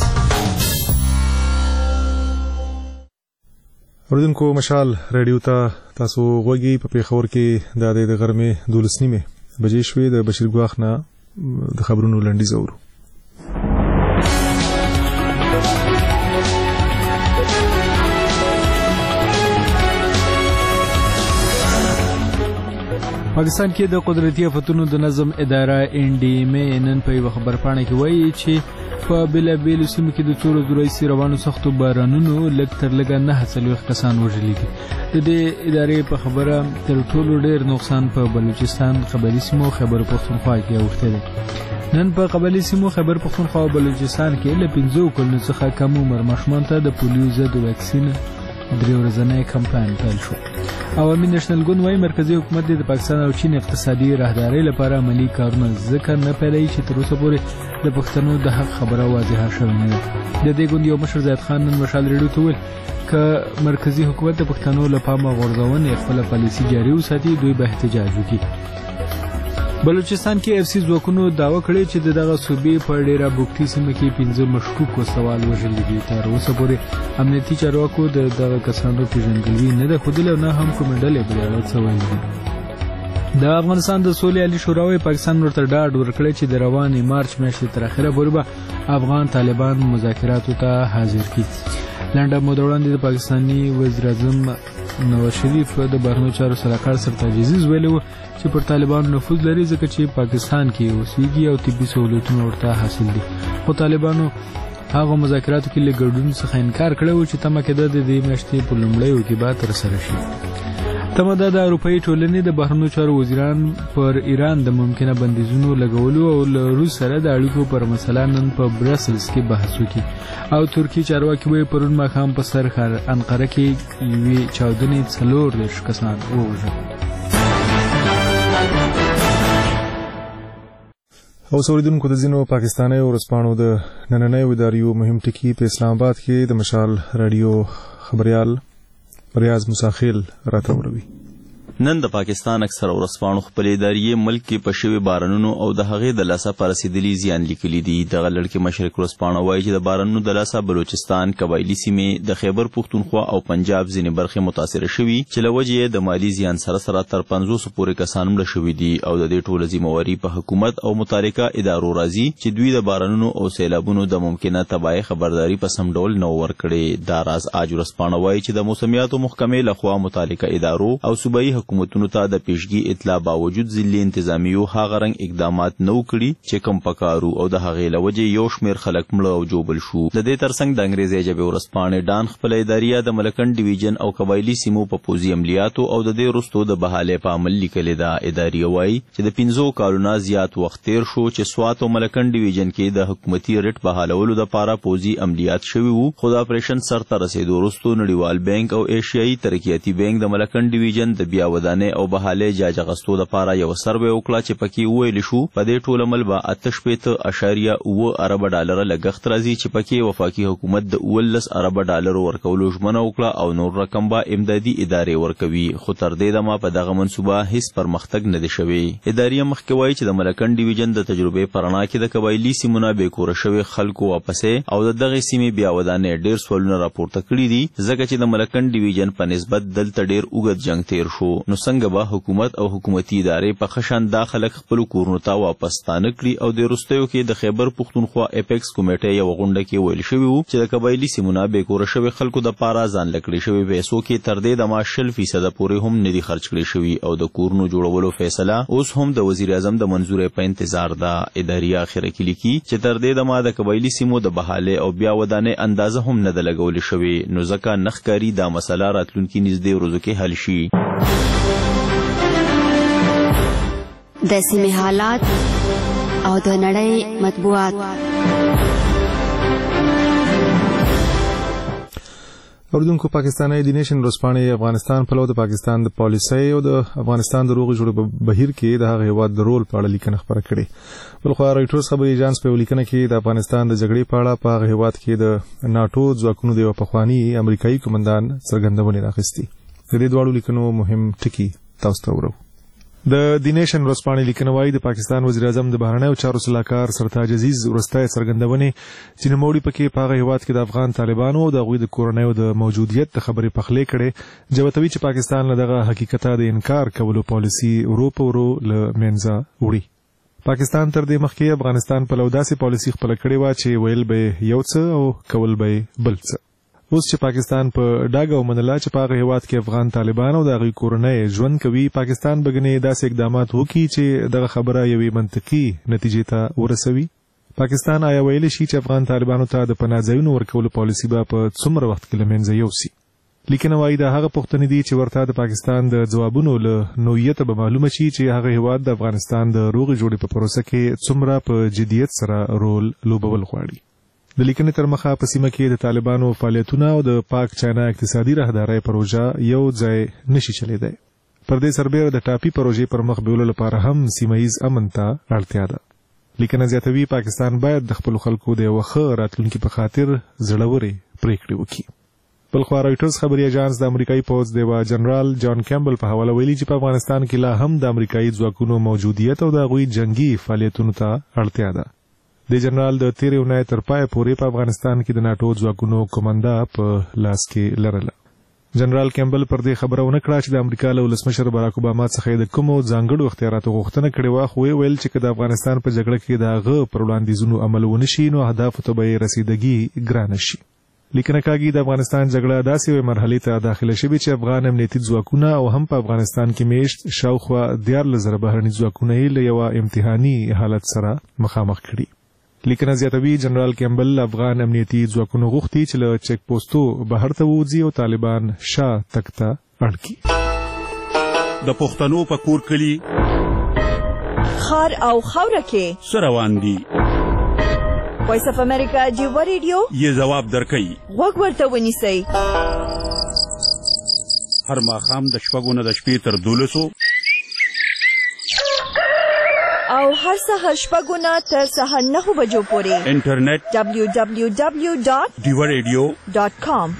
اوریدونکو مشال رادیو ته تاسو غوږی په پیښور کې د غرمې 12:30 بجې شوې. د بشیر ګواخ نه د خبرونو لنډیز اورو. پاکستان کې د قدرتي آفتونو د نظم اداره NDMA نن په یو خبرپاڼه کې وایي چې په بېلابېلو سیمو کې د څو ورځو راهیسې روانو سختو بارانونو لږ تر لږه 49 کسان وژلي دي. د دې ادارې په خبره تر ټولو ډېر نقصان په بلوچستان، قبایلي سیمو او خیبر پښتونخوا کې اوښتی دی. نن په قبایلي سیمو خیبر پښتونخوا او بلوچستان کې له 15 کلونو څخه کم عمر ماشومانو ته د پولیو ضد واکسین 3 ورځنی کمپاین پیل شو. عوامي نېشنل ګوند وايي مرکزي حکومت د پاکستان او چین اقتصادي راهدارۍ لپاره عملي کارونه ځکه نه پیلوي چې تر اوسه پورې د پښتنو د حق خبره واضحه شوې نه ده. د دې ګوند یو مشر زید خان نن مشال ریډیو ته وویل که مرکزي حکومت د پښتنو له پامه غورځونې خپله پالیسي جاري وساتي دوی به احتجاج وکړي. بلوچستان کې FC ځواکونو دعوه کړې چې دغه صوبې په ډیره بوکټي سیمه کې 15 مشکوک وسوال وژلي دي. تر اوسه پورې امنیتي چارواکو دغه کسانو پیژندګلوي نه ده ښودلې او نه هم کومې ډلې په اړه څه ویلي دي. د افغانستان د سولې عالي شورا وايي پاکستان ورته ډاډ ورکړی چې د روانې مارچ میاشتې تر اخره پورې به افغان طالبان مذاکراتو ته حاضر کړي. لنډه موده وړاندې د پاکستاني وزیر اعظم نواز شریف د بهرنیو چارو سلاکار سرتاج عزیز ویلي و چې پر طالبانو نفوذ لري ځکه چې پاکستان کې اوسېږي او طبي سہولتونه ورته حاصل دي. خو طالبانو هغه مذاکراتو کې له ګډون څخه انکار کړی و چې تمه کېده د دې میاشتې په لومړیو کې به ترسره شي. تمه ده د اروپایي ټولنې د بهرنیو چارو وزیران پر ایران د ممکنه بندیزونو لګولو او له روس سره د اړیکو پر مسله نن په برسلز کې بحث وکړي. او ترکیې چارواکي وایي پرون ماښام په سر انقره کې یوې چاودنې 40 کسان ووژل. او اوریدونکو د ځینو پاکستاني ورځپاڼو د نننیو اداریو مهم ټکي په اسلام آباد کې د مشال رادیو خبريال ریاض مساخیل راټولوي. نن د پاکستان اکثر ورځپاڼو خپل ادارې ملک کې په شوي بارانونو او د هغې د لاسه په رسېدلي زیان لیکلي دي. دغه لړ کې مشرق ورځپاڼه وایي چې د بارانونو د لاسه بلوچستان، قبایلي سیمې، د خیبر پښتونخوا او پنجاب ځینې برخې متاثره شوي چې له وجې یې د مالي زیان سره سره تر 500 پورې کسان مړه شوي دي او د دې ټوله ذمہواري په حکومت او متعلقه ادارو راځي چې دوی د بارانونو او سیلابونو د ممکنه تباهۍ خبرداري په سم ډول نه ورکړي. دا راز آج ورځپاڼه وایي چې د موسمیاتو محکمې لخوا متعلقه ادارو او صوبایي حکومتونو ته د پیشګي اطلاع باوجود ځلې انتظامیو هغه رنګ اقدامات نو کړي چې کم پکارو او د هغې له وجې یو شمېر خلک مړه او جوبل شو. د دې ترڅنګ د انګریزي ژبې ورځپاڼې ډان خپله اداریه د ملکنډ ډیویژن او قبایلي سیمو په پوځي عملیاتو او د دې وروستو د بحالۍ په عمل لیکلې ده. اداریه وایي چې د 15 کالونو زیات وخت تیر شو چې سوات او ملکنډ ډیویژن کې د حکومتي ریټ بحالولو لپاره پوځي عملیات شوي وو. خو د اپریشن سرته رسېدو وروستو نړیوال بانک او ایشیایي ترقیاتي بانک د ملکنډ ډیویژن د بیا ودانۍ او بحالۍ جاج اخیستو لپاره یو سروې وکړه چې پکې وویل شو په دې ټول عمل به 8.9 ارب ډالر لګښت راځي چې پکې وفاقي حکومت د 19 ارب ډالر ورکولو ژمنه وکړه او نور رقم به امدادي ادارې ورکوي. خو تر دې دمه په دغه منصوبه هیڅ پرمختګ نه دی شوی. ادارې مخکې وایي چې د ملکنډ ډیویژن د تجربې په رڼا کې د قبایلي سیمونه بېکوره شوي خلکو واپسې او د دغې سیمې بیا ودانۍ ډېر سوالونه راپورته کړي دي ځکه چې د ملکنډ ډیویژن په نسبت دلته ډېر اوږد جنګ تیر شو. نو څنګه به حکومت او حکومتي ادارې په خشن دا خلک خپل کورونو ته واپس ستانه کړي او د وروستیو کې د خیبر پښتونخوا اپیکس کمیټې یو غونډه کې ویل شوي وو چې د قبایلي سیمونه بېکوره شوي خلکو د پاره ځان لکړې شوي پیسو کې تر دې دمه 0% پورې هم نه دي خرج کړي شوي او د کورونو جوړولو فیصله اوس هم د وزیر اعظم د منظورې په انتظار ده. ادارې اخره کې لیکي چې تر دې دمه د قبایلي سیمو د بحالۍ او بیا ودانۍ اندازه هم نه ده لګولې شوې نو ځکه نه ښکاري دا مسله راتلونکي نږدې ورځو کې حل شي. د سیمې حالات او د نړۍ مطبوعات. اوردونکو پاکستاني دی نیشن ورځپاڼې افغانستان په لور د پاکستان د پالیسۍ او د افغانستان د روغې جوړې بهیر کې د هغه هیواد د رول په اړه لیکنه خبره کړې. بلخو رایټرز خبري ایجنس په لیکنه کې د افغانستان د جګړې په اړه په هغه هیواد کې د ناتو ځواکونو د پخوانی امریکایي کمانډان څرګندونه راغستې. د دې دواړو لیکنو مهم ټکي تاسو ته ورو. د دی نیشن ورځپاڼې لیکنه وايي د پاکستان وزیر اعظم د بهرنیو چارو سلاکار سرتاج عزیز وروستۍ څرګندونې چې نوموړي پکې په هغه هیواد کې د افغان طالبانو او د هغوی د کورنیو د موجودیت د خبرې پخلی کړې جوتوي چې پاکستان له دغه حقیقته د انکار کولو پالیسي ورو په ورو له منځه وړي. پاکستان تر دې مخکې افغانستان په لوداسې پالیسي خپله کړې وه چې ویل به یو څه او کول به بل څه. اوس چې پاکستان په ډاګه ومنله چې په هغه هیواد کې افغان طالبان او د هغوی کورنۍ ژوند کوي پاکستان به ګنې داسې اقدامات وکړي چې دغه خبره یوې منطقي نتیجې ته ورسوي. پاکستان آیا ویلی شي چې افغان طالبانو ته د پناه ځایونو ورکولو پالیسي به په څومره وخت کې له منځه یوسي؟ لیکنه وايي دا هغه پوښتنې دي چې ورته د پاکستان د ځوابونو له نوعیته به معلومه شي چې هغه هیواد د افغانستان د روغې جوړې په پروسه کې څومره په جدیت سره رول لوبول غواړي. د لیکنې تر مخه په سیمه کې د طالبانو فعالیتونه او د پاک چاینا اقتصادي راهدارۍ پروژه یو ځای نشي چلیدای. پر دې سربېره د ټاپي پروژې پر مخ بیولو لپاره هم سیمه ییز امن ته اړتیا ده. لیکنه زیاتوي پاکستان باید د خپلو خلکو د یوه ښه راتلونکي په خاطر زړورې پریکړې وکړي. بلخوا رايټرز خبري اژانس د امریکایي پوځ د جنرال جان کیمبل په حواله ویلي چې په افغانستان کې لا هم د امریکایي ځواکونو موجودیت او د هغوی جنگي فعالیتونو ته اړتیا ده. د جنرال د تیرې اونۍ تر پایه پورې په افغانستان کې د ناټو ځواکونو کومنده په لاس کې لرله. جنرال کیمبل پر دې خبره ونه کړه چې د امریکا له ولسمشر باراک اوباما څخه د کومو ځانګړو اختیاراتو غوښتنه کړې وه خو ویل چې که د افغانستان په جګړه کې د هغه پر وړاندیزونو عمل ونه شي نو اهدافو ته به یې رسیدګي ګرانه شي. لیکنه کاږي د افغانستان جګړه داسې یوې مرحلې ته داخله شوې چې افغان امنیتي ځواکونه او هم په افغانستان کې میشت شاوخوا 14,000 بهرني ځواکونه یې له یوه امتحاني حالت سره مخامخ کړي. لیکنه زیاتوي جنرال کیمبل افغان امنیتي ځواکونو غوښتي چې له چیک پوسټو بهر ته ووځي او طالبان شا تګ ته اړ کړي. د پښتنو په کور کلي خار او خاوره کې څه روان دي؟ وایس اف امریکا جیوا ریډیو یې ځواب درکوي. غوږ ورته ونیسئ. هر ماښام د شپږو نه د شپې تر 12 او هر سهار شپږو نه تر سهار 9 بجو پورې انټرنیټ www.diwaradio.com.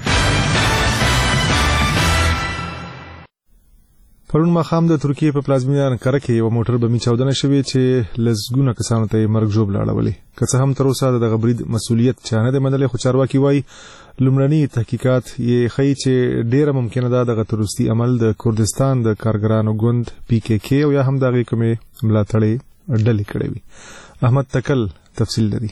پرون ماښام د ترکیې په پلازمینه انکره کې یو موټر بمي چاودنه شوې چې لسګونه کسانو ته یې مرګ ژوبله اړولې. که څه هم تر اوسه د دغه برید مسؤلیت چا نه دی منلی خو چارواکي وایي لومړني تحقیقات یې ښیي چې ډیره ممکنه ده دغه تروریستي عمل د کردستان د کارګرانو ګوند PKK او یا هم د هغې کومې ملاتړې ډلې کړې وي. احمد تکل تفصیل لري.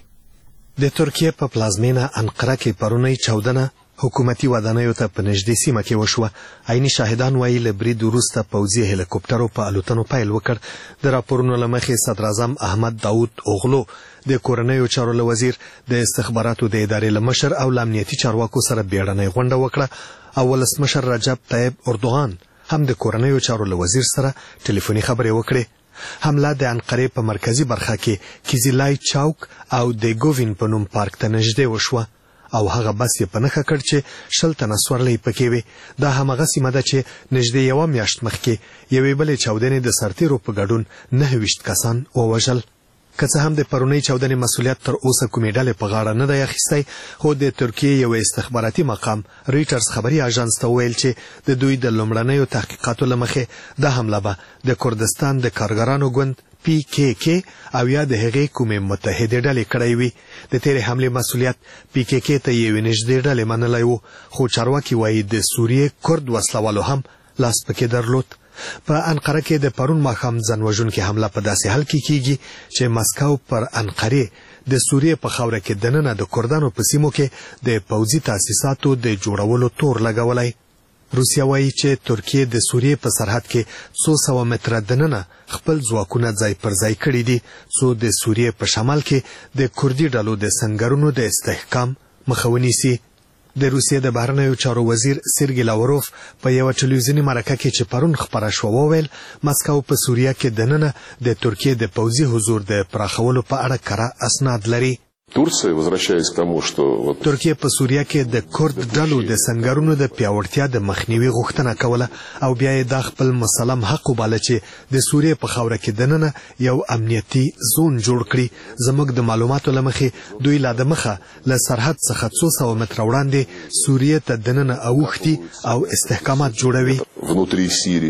د ترکیې په پلازمینه انقره کې پرونی چاودنه حکومتي ودانیو ته په نږدې سیمه کې وشوه. عیني شاهدان وایي له برید وروسته پوځي هلیکوپټرو په الوتنو پیل وکړ. د راپورونو له مخې صدر اعظم احمد داود اوغلو د کورنیو چارو له وزیر د استخباراتو د ادارې له مشر او له امنیتي چارواکو سره بیړنۍ غونډه وکړه او ولسمشر رجب طیب اردوغان هم د کورنیو چارو له وزیر سره ټلیفوني خبرې وکړې. حمله د انقرې په مرکزی برخه کې کیزیلای چوک او د ګووین په نوم پارک ته نږدې وشوه او هغه بس یې په نښه کړ چې 10 تنه سورلۍ پکې وي. دا همغه سیمه ده چې نږدې یوه میاشت مخکې یوې بلې چاودنې د سرتیرو په ګډون 29 کسان ووژل. که څه هم د پرونی چاودنې مسؤلیت تر اوسه کومې ډلې په غاړه نه دی اخیستی خو د ترکیې یو استخباراتي مقام ریټرز خبري اژانس ته ویل چې د دوی د لومړنیو تحقیقاتو له مخې دا حمله به د کردستان د کارګرانو ګوند PKK او یا د هغې کومې متحدې ډلې کړی وي. د تیرې حملې مسؤلیت PKK ته یوې نږدې ډلې منلی و خو چارواکي وایي د سوریې کرد وسلوالو هم لاس پکې درلود. په انقره کې د پرون ماښام ځان وژونکې حمله په داسې حال کې کیږي چې مسکو پر انقرې د سوریې په خاوره کې دننه د کردانو په سیمو کې د پوځي تاسیساتو د جوړولو تور لګولی. روسیه وایي چې ترکیې د سوریې په سرحد کې 200 متره دننه خپل ځواکونه ځای پر ځای کړي دي څو د سوریې په شمال کې د کردي ډلو د سنګرونو د استحکام مخه ونیسي. د روسیې د بهرنیو چارو وزیر سرګی لاوروف په یو ټلویزیوني مرکه کې چې پرون خبره شوه وویل مسکو په سوریه کې دننه د ترکیې د پوځي حضور د پراخولو په اړه کره اسناد لري. Турция, возвращаясь к тому, что ترکیه په سوریه کې د کورد ډلو د سنگرونو د پیاوړتیا د مخنیوي غوښتنه کوله او بیا یې د خپل مسلم حق وباله چې د سوریې په خاوره کې دننه یو امنیتي زون جوړ کړي. زموږ د معلوماتو له مخې دوی لا د مخه له سرحد څخه 200 متره وړاندې سوریې ته دننه اوښتي او استحکامات جوړوي.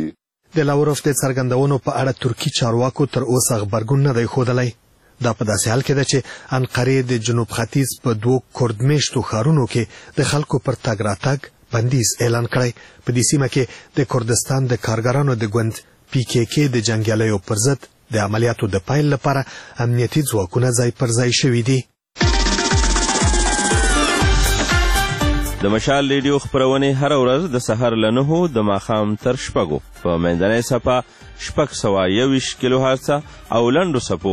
د لاوروف د څرګندونو په اړه ترکی چارواکو تر اوسه خبرګون نه دی ښودلی. دا په داسې حال کې ده چې انقرې د جنوب ختیځ په 2 کردمیشتو ښارونو کې د خلکو پر تګ راتګ بندیز اعلان کړی. په دې سیمه کې د کردستان د کارګرانو د ګوند PKK د جنګیالیو پر ضد د عملیاتو د پیل لپاره امنیتي ځواکونه ځای پر ځای شوي دي. د مشال ریډیو خپرونې هر ورځ د سحر له 9 د ماښام تر 6 په منځنۍ صفحه 621 کیلو هرتز او لنډو صفحو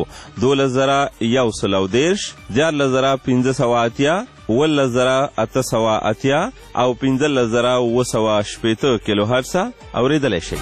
12110 14580 11880 او 15980 کیلو هرتز اوریدلی شئ.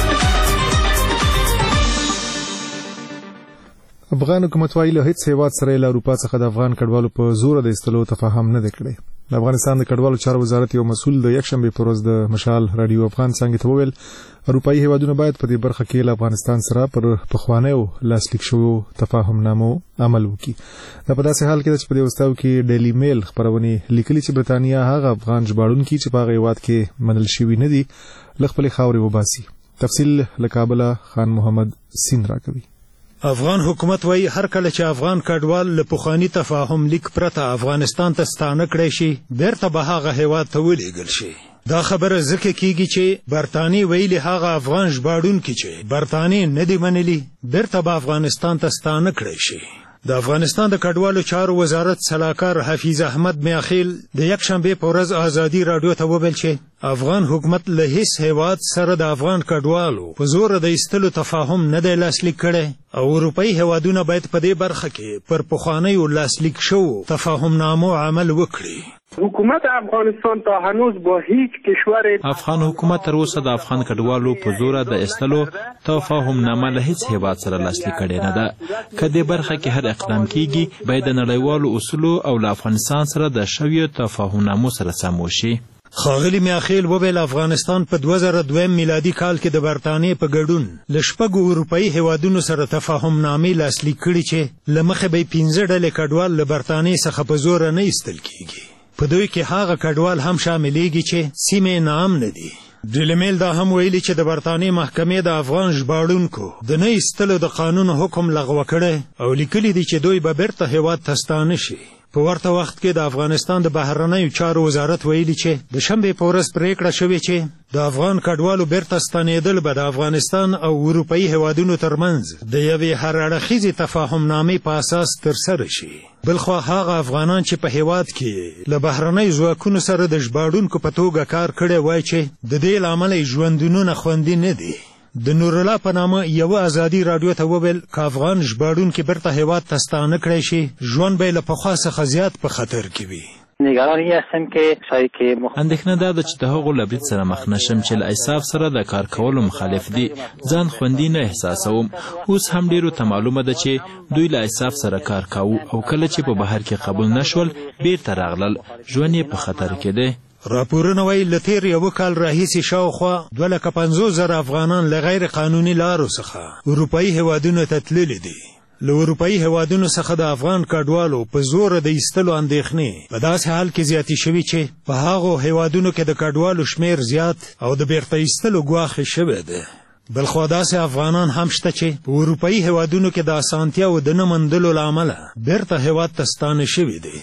افغان حکومت وایي له هیڅ هیواد سره له اروپا څخه د افغان کډوالو په زور د ایستلو تفاهم نه دی کړی. د افغانستان د کډوالو چارو وزارت یو مسؤل د یکشنبې په ورځ د مشال رادیو افغان څنګه ته وویل اروپایي هیوادونه باید په دې برخه کې له افغانستان سره پر پخوانیو لاسلیک شویو تفاهمنامو عمل وکړي. دا په داسې حال کې چې په دې وروستیو کې ډیلی میل خپرونې لیکلي چې برتانیا هغه افغان ژباړونکي چې په هغه هیواد کې منل شوي نه دي له خپلې خاورې وباسي. تفصیل له کابله خان محمد سین راکوي. افغان حکومت وایي هر کله چې افغان کډوال له پخواني تفاهم لیک پرته افغانستان ته ستانه کړی شي بیرته به هغه هیواد ته ولیږل شي. دا خبره ځکه کیږي چې برتانیې ویلي هغه افغان ژباړونکي چې برتانیې نه دي منلي بیرته به افغانستان ته ستانه کړی شي. د افغانستان د کډوالو چارو وزارت سلاکار حفیظ احمد میاخیل د یکشنبې په ورځ ازادي راډیو ته وویل چې افغان حکومت له هیڅ هیواد سره د افغان کډوالو په زور د ایستلو تفاهم نه دی لاسلیک کړی او اروپایي هیوادونه باید په دې برخه کې پر پخوانیو لاسلیک شوو تفاهمنامو عمل وکړي. حکومت افغانستان تا هنوز با هیچ کشور افغان حکومت تر اوسه د افغان کډوالو په زور د ایستلو تفاهمنامه له هیڅ هیواد سره لاسلیک کړې نه ده. که دې برخه کې هر اقدام کیږي باید د نړیوالو اصولو او له افغانستان سره د شویو تفاهمنامو سره سم وشي. ښاغلي میاخیل وویل افغانستان په 2002 میلادي کال کې د برتانیې په ګډون له 6 اروپایي هیوادونو سره تفاهمنامې لاسلیک کړي چې له مخې به 15 ډلې کډوال له برتانیې څخه په زور نه ایستل کیږي. په دوی کې هغه کډوال هم شاملېږي چې سیمې ناامنه دي. ډیلی میل دا هم ویلي چې د برتانیې محکمې د افغان ژباړونکو د نه ایستلو د قانون حکم لغوه کړی او لیکلي دي چې دوی به بیرته هیواد ته ستانه شي. په ورته وخت کې د افغانستان د بهرنیو چارو وزارت ویلي چې د شنبې په ورځ پریکړه شوې چې د افغان کډوالو بیرته ستنېدل به د افغانستان او اروپایي هیوادونو ترمنځ د یوې هر اړخیزې تفاهمنامې په اساس ترسره شي. بلخوا هغه افغانان چې په هیواد کې له بهرنیو ځواکونو سره د ژباړونکو په توګه کار کړی وای چې د دې له امله یې ژوندونونه خوندي نه دي. د نورالله په نامه یوه ازادي راډیو ته وویل که افغان ژباړونکي بیرته هیواد ته ستانه کړی شي ژوند به یې له پخوا څخه زیات په خطر کې وي. نگران این هستم که شاید که اندېښنه دا ده چې د هغو له برید سره مخ نشم چې له ایساف سره د کار کولو مخالف دي. ځان خوندي نه احساسوم. اوس هم ډیرو ته معلومه ده چې دوی له ایساف سره کار کاوه او کله چې په بهر کې قبول نشول بیرته راغلل ژوند یې په خطر کې دی. راپورونه وایي له تیر یوه کال راهیسې شاوخوا 250,000 افغانان له غیر قانوني لارو څخه اروپایي هیوادونو ته تللي دي. له اروپایي هیوادونو څخه د افغان کډوالو په زور د ایستلو اندېښنې په داسې حال کې زیاتې شوي چې په هغو هیوادونو کې د کډوالو شمیر زیات او د بیرته ایستلو ګواښ شوی دی. بلخوا داسې افغانان هم شته چې په اروپایي هیوادونو کې د اسانتیاو د نه موندلو له امله بیرته هیواد ته ستانه شوي دي.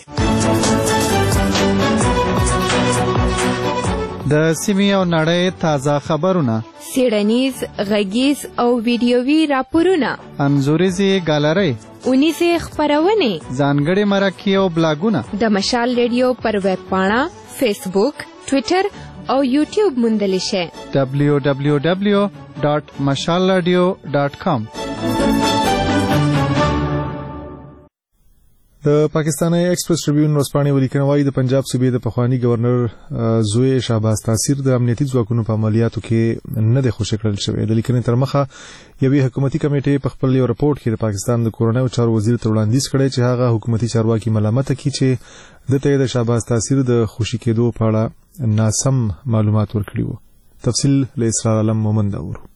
د سیمې او نړۍ تازه خبرونه، څېړنیز، غږیز او ویډیوي راپورونه، انځوریزې ګالرۍ، اونیزې خپرونې، ځانګړې مرکې او بلاګونه د مشال ریډیو پر ویب پاڼه، فیسبوک، ټویټر او یوټیوب موندلی شئ. www.mashalradio.com. د پاکستاني ایکسپریس ټریبیون ورځپاڼې ولیکنه وايي د پنجاب صوبې د پخوانی گورنر زوی شهباز تاثیر د امنیتي ځواکونو په عملیاتو کې نه د خوشی کړل شوی. د لیکنې تر مخه یوې حکومتي کمیټې په خپل یو رپورت کې د پاکستان د کورونایي چارو وزیر ته وړاندیز کړی چې هغه حکومتي چارواکي ملامت کړي چې د ته د شهباز تاثیر د خوشی کېدو په اړه ناسم معلومات ورکړي وو. تفصیل له اسرار عالم مومند اورو.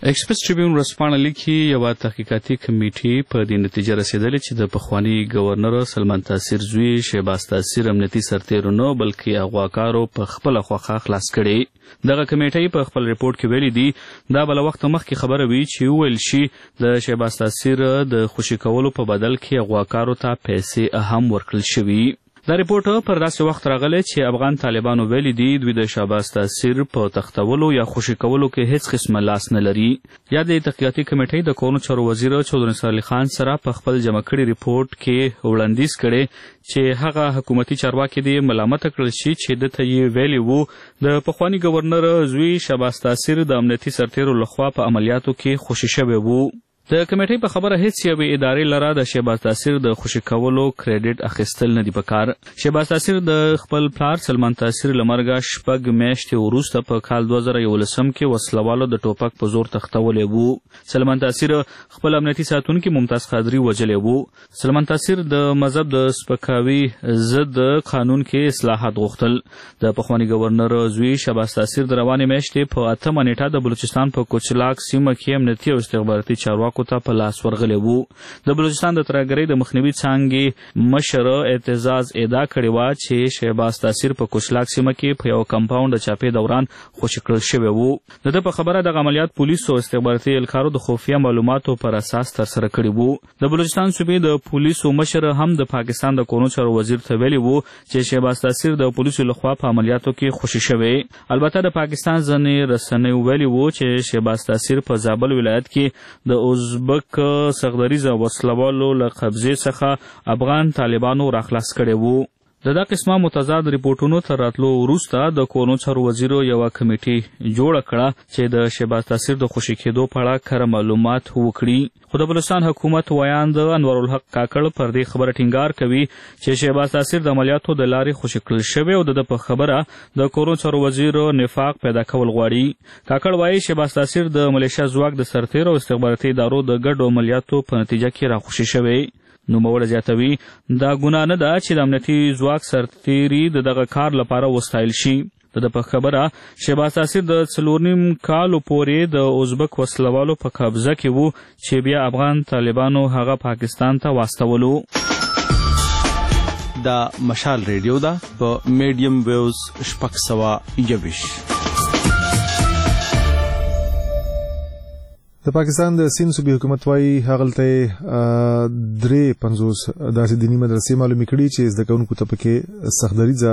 ایکسپریس ټریبیون ورځپاڼه لیکي یوه تحقیقاتي کمیټې په دې نتیجه رسېدلې چې د پخواني ګورنر سلمان تاثیر زوی شهباز تاثیر امنیتي سرتیرو نه بلکې اغواکارو په خپله خوښه خلاص کړی. دغه کمیټې په خپل ریپورټ کې ویلي دي دا به له وخته مخکې خبره وي چې وویل شي د شهباز تاثیر د خوشي کولو په بدل کې اغواکارو ته پیسې هم ورکړل شوي. دا ریپورټ پر داسې وخت راغلی چې افغان طالبانو ویلي دي دوی د شهباز تاثیر په تختولو یا خوشي کولو کې هیڅ قسمه لاس نه لري. یا د تحقیقاتي کمیټې د کورونو چارو وزیر چودري نصر علي خان سره په خپل جمع کړي ریپورټ کې وړاندیز کړي چې هغه حکومتي چارواکي دې ملامت کړل شي چې دته یې ویلي وو د پخواني ګورنر زوی شهباز تاثیر د امنیتي سرتیرو لخوا په عملیاتو کې خوشي شوی وو. د کمیټې په خبره هیڅ یوې ادارې لره د شهباز تاثیر د خوشي کولو کریډټ اخیستل نه دی پکار. شهباز تاثیر د خپل پلار سلمان تاثیر له مرګه 6 میاشتې وروسته په کال 2011 کې وسلوالو د ټوپک په زور تختولی وو. سلمان تاثیر خپل امنیتي ساتونکي ممتاز قادري وژلی وو. سلمان تاثیر د مذهب د سپکاوي ضد قانون کې اصلاحات غوښتل. د پخواني ګورنر زوی شهباز تاثیر د روانې میاشتې په 8 نیټه د بلوچستان په کوچلاک سیمه کې امنیتي او استخباراتي چارواکو ته په لاس ورغلی وو. د بلوچستان د ترهګرۍ د مخنیوي څانګې مشر اعتزاز ادعا کړې وه چې شهباز تاثیر په کوچلاک سیمه کې په یو کمپاونډ د چاپې دوران خوشي کړل شوی وو. د ده په خبره دغه عملیات پولیسو او استخباراتي اهلکارو د خفیه معلوماتو پر اساس ترسره کړي وو. د بلوچستان صوبې د پولیسو مشر هم د پاکستان د کورونو چارو وزیر ته ویلي وو چې شهباز تاثیر د پولیسو لخوا په عملیاتو کې خوشي شوی. البته د پاکستان ځینې رسنیو ویلي وو چې شهباز تاثیر په زابل ولایت کې د ازبک سغدریزه وسلوالو له قبضې څخه افغان طالبانو راخلاص کړی وو. د دا قسمه متضاد ریپورټونو تر راتلو وروسته د کورونو چارو وزیرو یوه کمیټې جوړه کړه چې د شهباز تاثیر د خوشي کېدو په اړه کره معلومات وکړي. خو د بلوچستان حکومت ویاند انوارالحق کاکړ پر دې خبره ټینګار کوي چې شهباز تاثیر د عملیاتو د لارې خوشي کړل شوی او د په خبره د کورونو چارو وزیر نفاق پیدا کول غواړي. کاکړ وایي شهباز تاثیر د ملیشیا ځواک د سرتیرو او استخباراتي ادارو د ګډو عملیاتو په نتیجه کې راخوشي شوی. نوموړه زیاتوي دا ګناه نه ده چې د امنیتي ځواک سرتیري د دغه کار لپاره وستایل شي. د په خبره شهباز تاثیر د 4.5 کالو پورې د ازبک وسلوالو په قبضه کې وو چې بیا افغان طالبانو هغه پاکستان ته واستولو. دا مشال ریډیو ده په میډیم ویوز 621. د پاکستان د سیند صوبې حکومت وايي هغلته 53 داسې دیني مدرسې معلومې کړي چې زده کوونکو ته پکې سختدریزه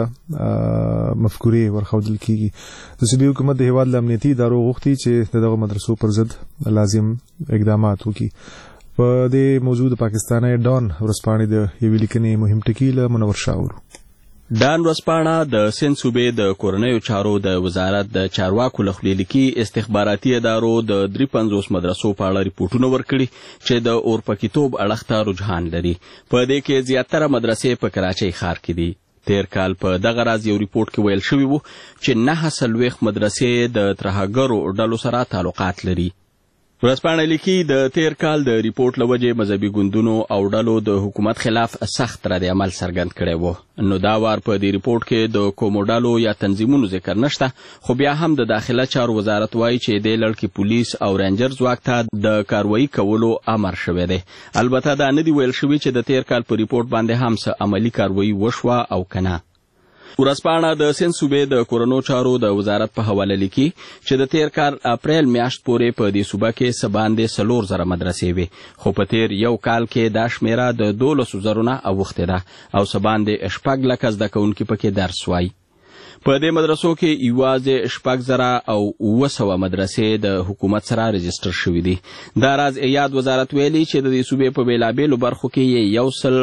مفکورې ورښودل کیږي. د صوبې حکومت د هیواد له امنیتي ادارو غوښتي چې دغه مدرسو پر ضد لازم اقدامات وکړي. په دې موضوع د پاکستاني ډان ورځپاڼې د یوې لیکنې مهم ټکي له منور شاه اورو. ډان ورځپاڼه د سیند صوبې د کورنیو چارو د وزارت د چارواکو له خولې لیکي استخباراتي ادارو د 53 مدرسو په اړه ریپورټونه ورکړي چې د اورپکیتوب اړخ ته رجحان لري. په دې کې زیاتره مدرسې په کراچۍ ښار کې دي. تیر کال په دغه راز یو ریپورټ کې ویل شوی وو چې 49 مدرسې د ترهګرو ډلو سره تعلقات لري. ورځپاڼه لیکي د تیر کال د ریپورټ له وجې مذهبي ګوندونو او ډلو د حکومت خلاف سخت رد عمل څرګند کړی و. نو دا وار په دې ریپورټ کې د کومو ډلو یا تنظیمونو ذکر نشته، خو بیا هم د داخله چارو وزارت وایي چې دې لړ کې پولیس او رینجر ځواک ته د کاروایي کولو امر شوی دی. البته دا نه دی ویل شوی چې د تیر کال په ریپورټ باندې هم څه عملي کاروایي وشوه او کنه. ورځپاڼه د سیند صوبې د کورنیو چارو د وزارت په حواله لیکي چې د تیر کال اپریل میاشت پورې په دې صوبه کې څه باندې 4,000 مدرسې وې، خو په تیر یو کال کې دا شمیره د 12,000 نه اوښتې ده او څه باندې 6,00,000 زده کوونکي پکې درس وایي. په دې مدرسو کې یوازې 6,000 او 900 مدرسې د حکومت سره رجسټر شوي دي. دا راز یاد وزارت ویلي چې د دې صوبې په بیلابیلو برخو کې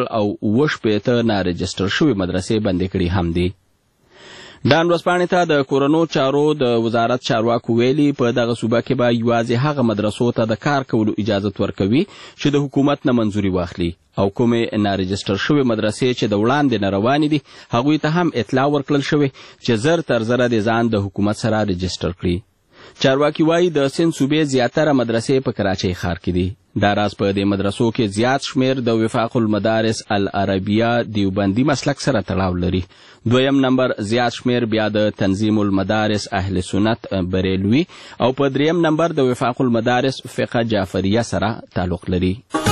160 نه رجسټر شوي مدرسې بندې کړي هم دي. ډان ورځپاڼې ته د کورنیو چارو د وزارت چارواکو ویلي په دغه صوبه کې به یوازې هغه مدرسو ته د کار کولو اجازت ورکوي چې د حکومت نه منظوري واخلي او کومې نارجسټر شوي مدرسې چې د وړاندې نه روانې دي هغوی ته هم اطلاع ورکړل شوې چې زر تر زره د ځان د حکومت سره رجسټر کړي. چارواکي وایي د سند صوبې زیاتره مدرسې په کراچۍ ښار کې دي. دا راز په دې مدرسو کې زیات شمیر د وفاق المدارس العربیه دیوبندي مسلک سره تړاو لري. دویم نمبر زیات شمیر بیا د تنظیم المدارس اهل سنت بریلوي او په دریم نمبر د وفاق المدارس فقه جعفریه سره تعلق لري.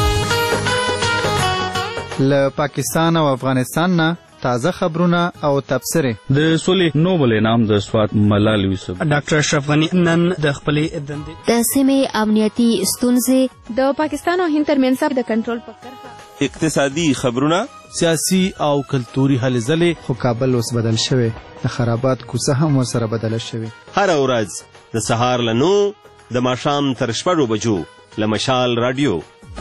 له پاکستان او افغانستان نه تازه خبرونه او تبصره. د سولې نوبل انعام د سوات ملال یوسف ډاکټر اشرف غنی نن د خپلې دندې د سیمې امنیتي ستونزې د پاکستان او هند ترمنځ د کنټرول په کرښه اقتصادي خبرونه سیاسي او کلتوري هلې ځلې. خو کابل اوس بدل شوی، د خرابات کوڅه هم ورسره بدله شوې. هره ورځ د سهار له 9 د ماښام تر 6 بجو له مشال رادیو.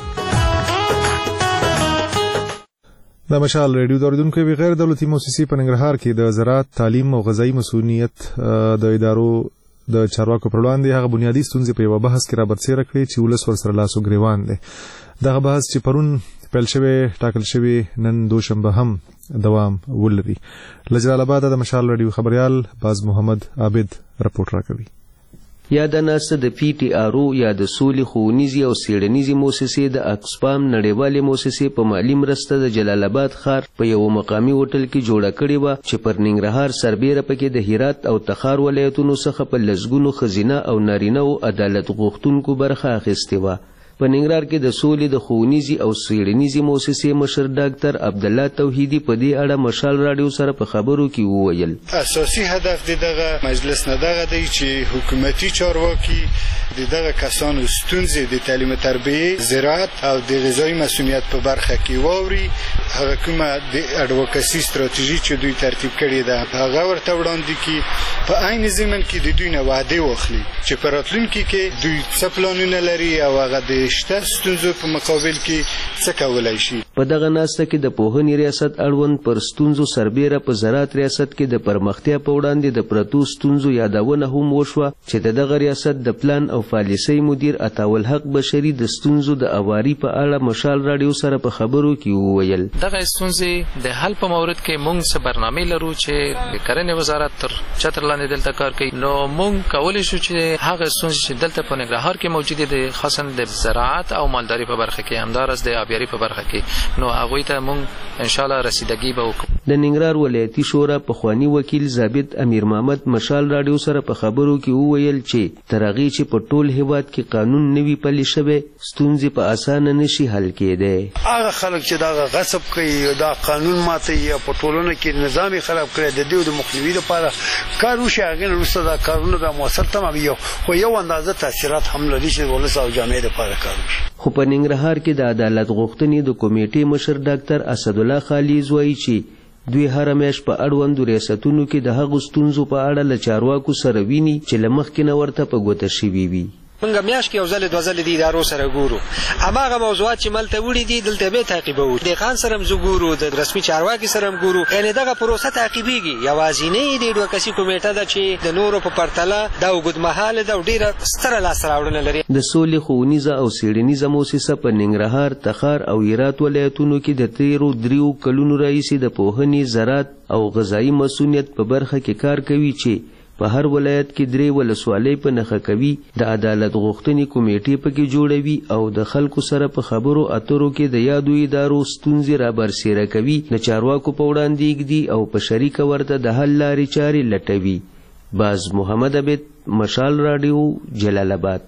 د مشال ریډیو د اوریدونکو غیر دولتي مؤسسې په ننګرهار کې د زراعت، تعلیم او غذایی مسؤلیت د ادارو د چارواکو پر وړاندې هغه بنیادی ستونزې په یو بحث کې رابرسېره کړې چې ولس ورسره لاس او ګریوان دی. دغه بحث چې پرون پیل شوی ټاکل شوی نن دوشنبه هم دوام ولري. له جلال آباد د مشال ریډیو خبريال باز محمد عابد رپورټ راکوي. یا د ناسه د پی ټی آر او یا د سولې ښوونیزې او څیړنیزې مؤسسې د اکسفام نړیوالې مؤسسې په مالي مرسته د جلال آباد ښار په یو مقامي هوټل کې جوړه کړې وه چې پر ننګرهار سربیره پکې د هرات او تخار ولایتونو څخه په لسګونو ښځینه او نارینه او عدالت غوښتونکو برخه اخیستې وه. په ننګرهار کې د سولې د ښوونیزې او څیړنیزې مؤسسې مشر ډاکټر عبدالله توحیدي په دې اړه مشال راډیو سره په خبرو کې وویل اساسي هدف دغه مجلس نه دغه دی چې حکومتي چارواکي دغه کسانو ستونزې د تعلیم او تربیه، زراعت او د غذایی مسؤلیت په برخه کې واوري. هغه کومه د اډوکاسي ستراتیژي چې دوی ترتیب کړې ده هغه ورته وړاندې کړي. په عین ضمن کې د دوی نه وعده واخلي چې په راتلونکي کې دوی څه پلانونه لري او هغه د شته ستونزو په مقابل کې څه کولای شي. په دغه ناسته کې د پوهنې ریاست اړوند پر ستونزو سربیره په زراعت ریاست کې د پرمختیا په وړاندې د پرتو ستونزو یادونه هم وشوه چې د دغه ریاست د پلان او پالیسۍ مدیر عطاول حق بشری د ستونزو د اواري په اړه مشال راډیو سره په خبرو کې وویل دغه ستونزې د حل په مورد کې موږ څه برنامه لرو چې د کرنې وزارت تر چتر لاندې دلته کار کوي. نو موږ کولی شو چې هغه ستونزې چې دلته په ننګرهار کې موجود دي خاصه د زراعت او مالداري په برخه کې همدارس د آبیاري په برخه کې نو هغه ته موږ ان شاء الله رسیدګي به وکړو. د ننګرهار ولایتي شورا پخوانی وکیل ضابط امیر محمد مشال راډیو سره په خبرو کې وویل چې تر هغې چې په ټول هیواد کې قانون نوي پلي شوی ستونزې په اسانه نشي حل کېدی. هغه خلک چې دا غصب کوي دا قانون ماته یا په ټولنه کې نظام خراب کړي د دې د مخنیوي لپاره کار وشي. هغه وروسته دا کارونه د مؤثر تمامي خو یو اندازه تاثیرات هم لري چې ولس او جامعه لپاره کار وشي. خو په ننګرهار کې د عدالت غوښتنې د کمیټې مشر ډاکټر اسدالله خالیز وایي چې دوی هر میاشت په اړوندو ریاستونو کې د هغو ستونزو په اړه له چارواکو سره ویني چې له مخکې نه ورته په ګوته شوي وي. موږ میاشت کې یو ځل دوه ځله د ادارو سره ګورو هماغه موضوعات چې ملته وړي دي دلته به تعقیبوو. دهقان سره هم ګورو، د رسمي چارواکي سره هم ګورو. یعنې دغه پروسه تعقیبېږي. یوازینۍ د ایډوکاسي کمیټه ده چې د نورو په پرتله دا اوږدمهاله ده او ډېره ستره لاسته راوړنه لري. د سولې ښوونیزه او څېړنیزه مؤسسه په ننګرهار، تخار او هرات ولایتونو کې د تېرو 3 کلونو راهیسې د پوهنې، زراعت او غذایي مسؤلیت په برخه کې کار کوي چې په هر ولایت کې 3 ولسوالۍ په نښه کوي. د عدالت غوښتنې کمیټې پکې جوړوي او د خلکو سره په خبرو اترو کې د یادو ادارو ستونزې رابرسېره کوي، د چارواکو په وړاندې ږدي او په شریکه ورته د حل لارې چارې لټوي. باز محمد عبید، مشال راډیو، جلال آباد.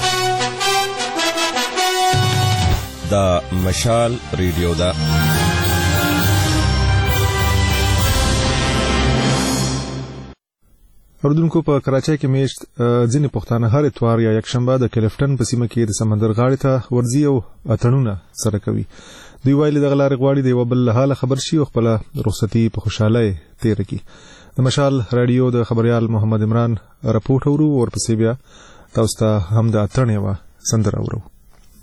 دا مشال ریډیو ده. اردوونکو په کراچۍ کې میشت ځینې پښتانه هر اتوار یا یکشنبه د کلیفټن په سیمه کې د سمندر غاړې ته ورځي او اتڼونه سره کوي. دوی ویلي دغه لارې غواړي د یوه بل له حاله خبر شي او خپله رخصتي په خوشحالۍ تېره کړي. د مشال راډیو د خبریال محمد عمران رپورټ اورو، ورپسې بیا تاسو ته هم د اتڼ یوه سندره اورو.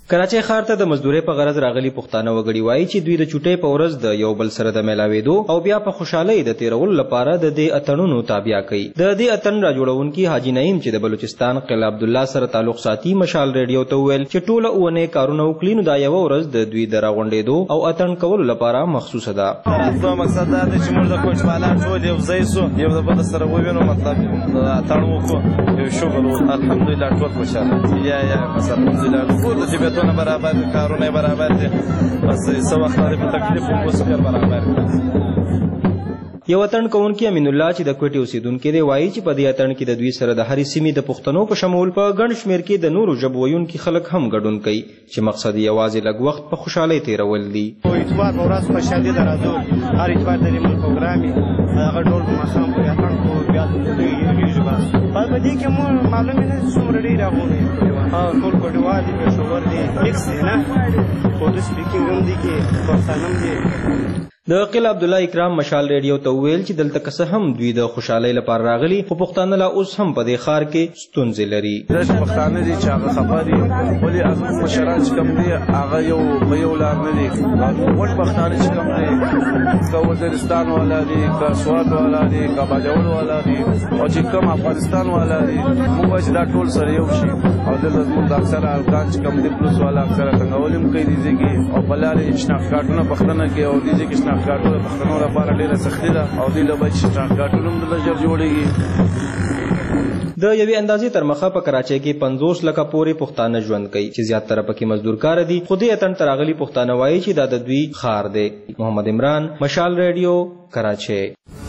کراچۍ ښار ته د مزدورۍ په غرض راغلي پښتانه وګړي وایي چې دوی د چوټۍ په ورځ د یو بل سره د میلاوېدو او بیا په خوشحالۍ د تېرولو لپاره د دې اتڼونو تابع کوي. د دې اتڼ راجوړونکي حاجي نعیم چې د بلوچستان قلعه عبدالله سره تعلق ساتي مشال ریډیو ته وویل چې ټوله اونۍ کارونه وکړي نو دا یوه ورځ د دوی د راغونډېدو او اتڼ کولو لپاره مخصوصه ده. مقصد دا دی چې موږ د کوچمالان ټول یو ځای سو یو د بل سره ووینو مطلب اتڼ وکړو یو شکر الحمدلله ټول خوشحاله یا بس الحمدلله ټول د طبیعتونه برابر دي کارونه برابر دي بس څه وخت لري په تکلیف هم اوس بیا برابر دي. یو اتڼ کوونکی امین الله چې د کوټې اوسیدونکی دی وایي چې په دې اتڼ کې د دوی سره د هرې سیمې د پښتنو په شمول په ګڼ شمېر کې د نورو ژبو ویونکي خلک هم ګډون کوي چې مقصد یې یوازې لږ وخت په خوشحالۍ تېرول دي. اتوار په ورځ خوشحالي ده راځو هر اتوار د لمونځ پروګرام وي هغه ډول په ماښام پورې اتڼ کوو بیا لویږي بس په دې کې مو معلومې نه چې څومره ډېر راغونډ ټول کډوال دي پېښور دي مکس دی نه اردو سپیکینګ هم دي کې پښتانه هم دي. د قلعه عبدالله اکرام مشال ریډیو ته وویل چې دلته که څه هم دوی د خوشحالۍ لپاره راغلي خو پښتانه لا اوس هم په دې ښار کې ستونزې لري. داسې پښتانه دي چې هغه خفه دي ولې زموږ مشران چې کوم دي هغه یو په یو لار نه دي. وړ پښتانه چې کوم دي که وزیرستان والا دي که سوات والا دي که باجوړ والا دي او چې کوم افغانستان والا دي موږ چې دا ټول سره یو شي او دلته زموږ د اکثره افغان چې کوم دي پولیس والا اکثره څنګه هم کوي دي کې او په لارې شناخت کارتونه پښتنه کې او دي کې شناخت کارتونه پښتنو لپاره ډېره سختي ده او دوی له به چې شناخت کارتونه هم دلته ژر جوړېږي. د یوې اندازې تر مخه په کراچۍ کې 50 لکه پورې پښتانه ژوند کوي چې زیاتره پکې مزدور کار دي. خو دې اتڼ ته راغلي پښتانه وایي چې دا د دوی ښار دی. محمد عمران مشال ریډیو کراچۍ.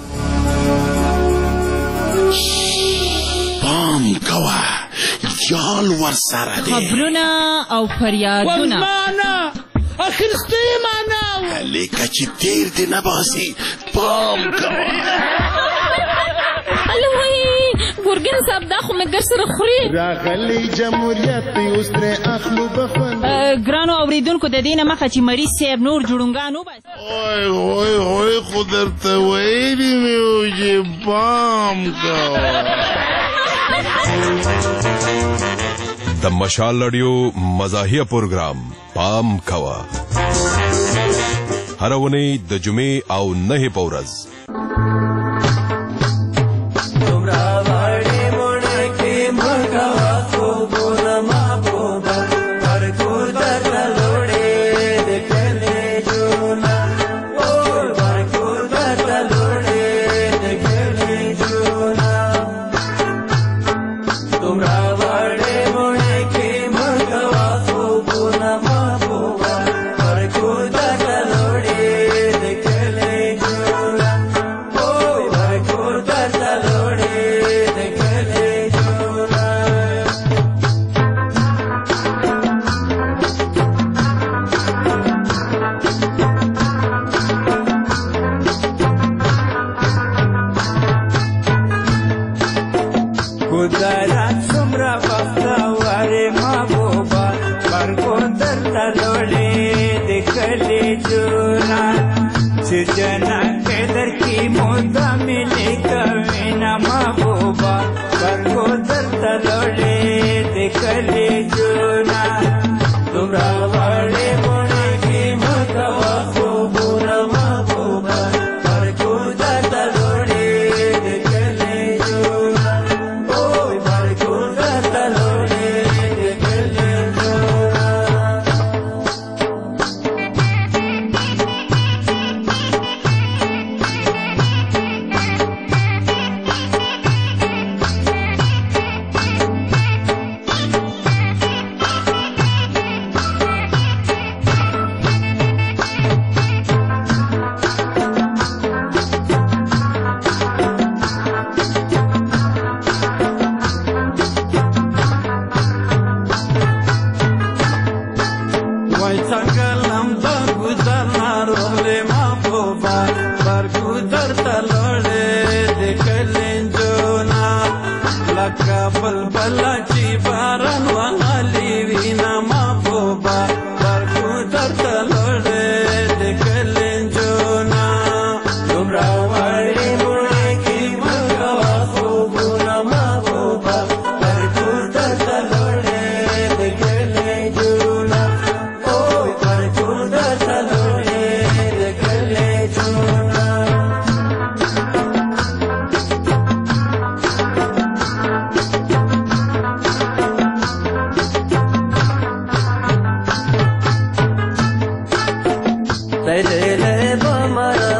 پام کوه یال ورسره دی خبرونه او فریادونه اخرستی ماناو لیکه چې تیر دی نباسي پام کوه الوی ګورګین صاحب دا خو مې ګر سره خوري راغلی جمهوریت اوس ترې اخلو بخون ګرانو اوریدونکو د دې نه مخه چې مریض صاحب نور جوړونګان وباسي اوی خو درته ویلي مې وو چې پام کوه. د مشال رادیو مزاحیه پروګرام پام کوه هر اونۍ د جمعې او 9 په ورځ. ليلي بمرا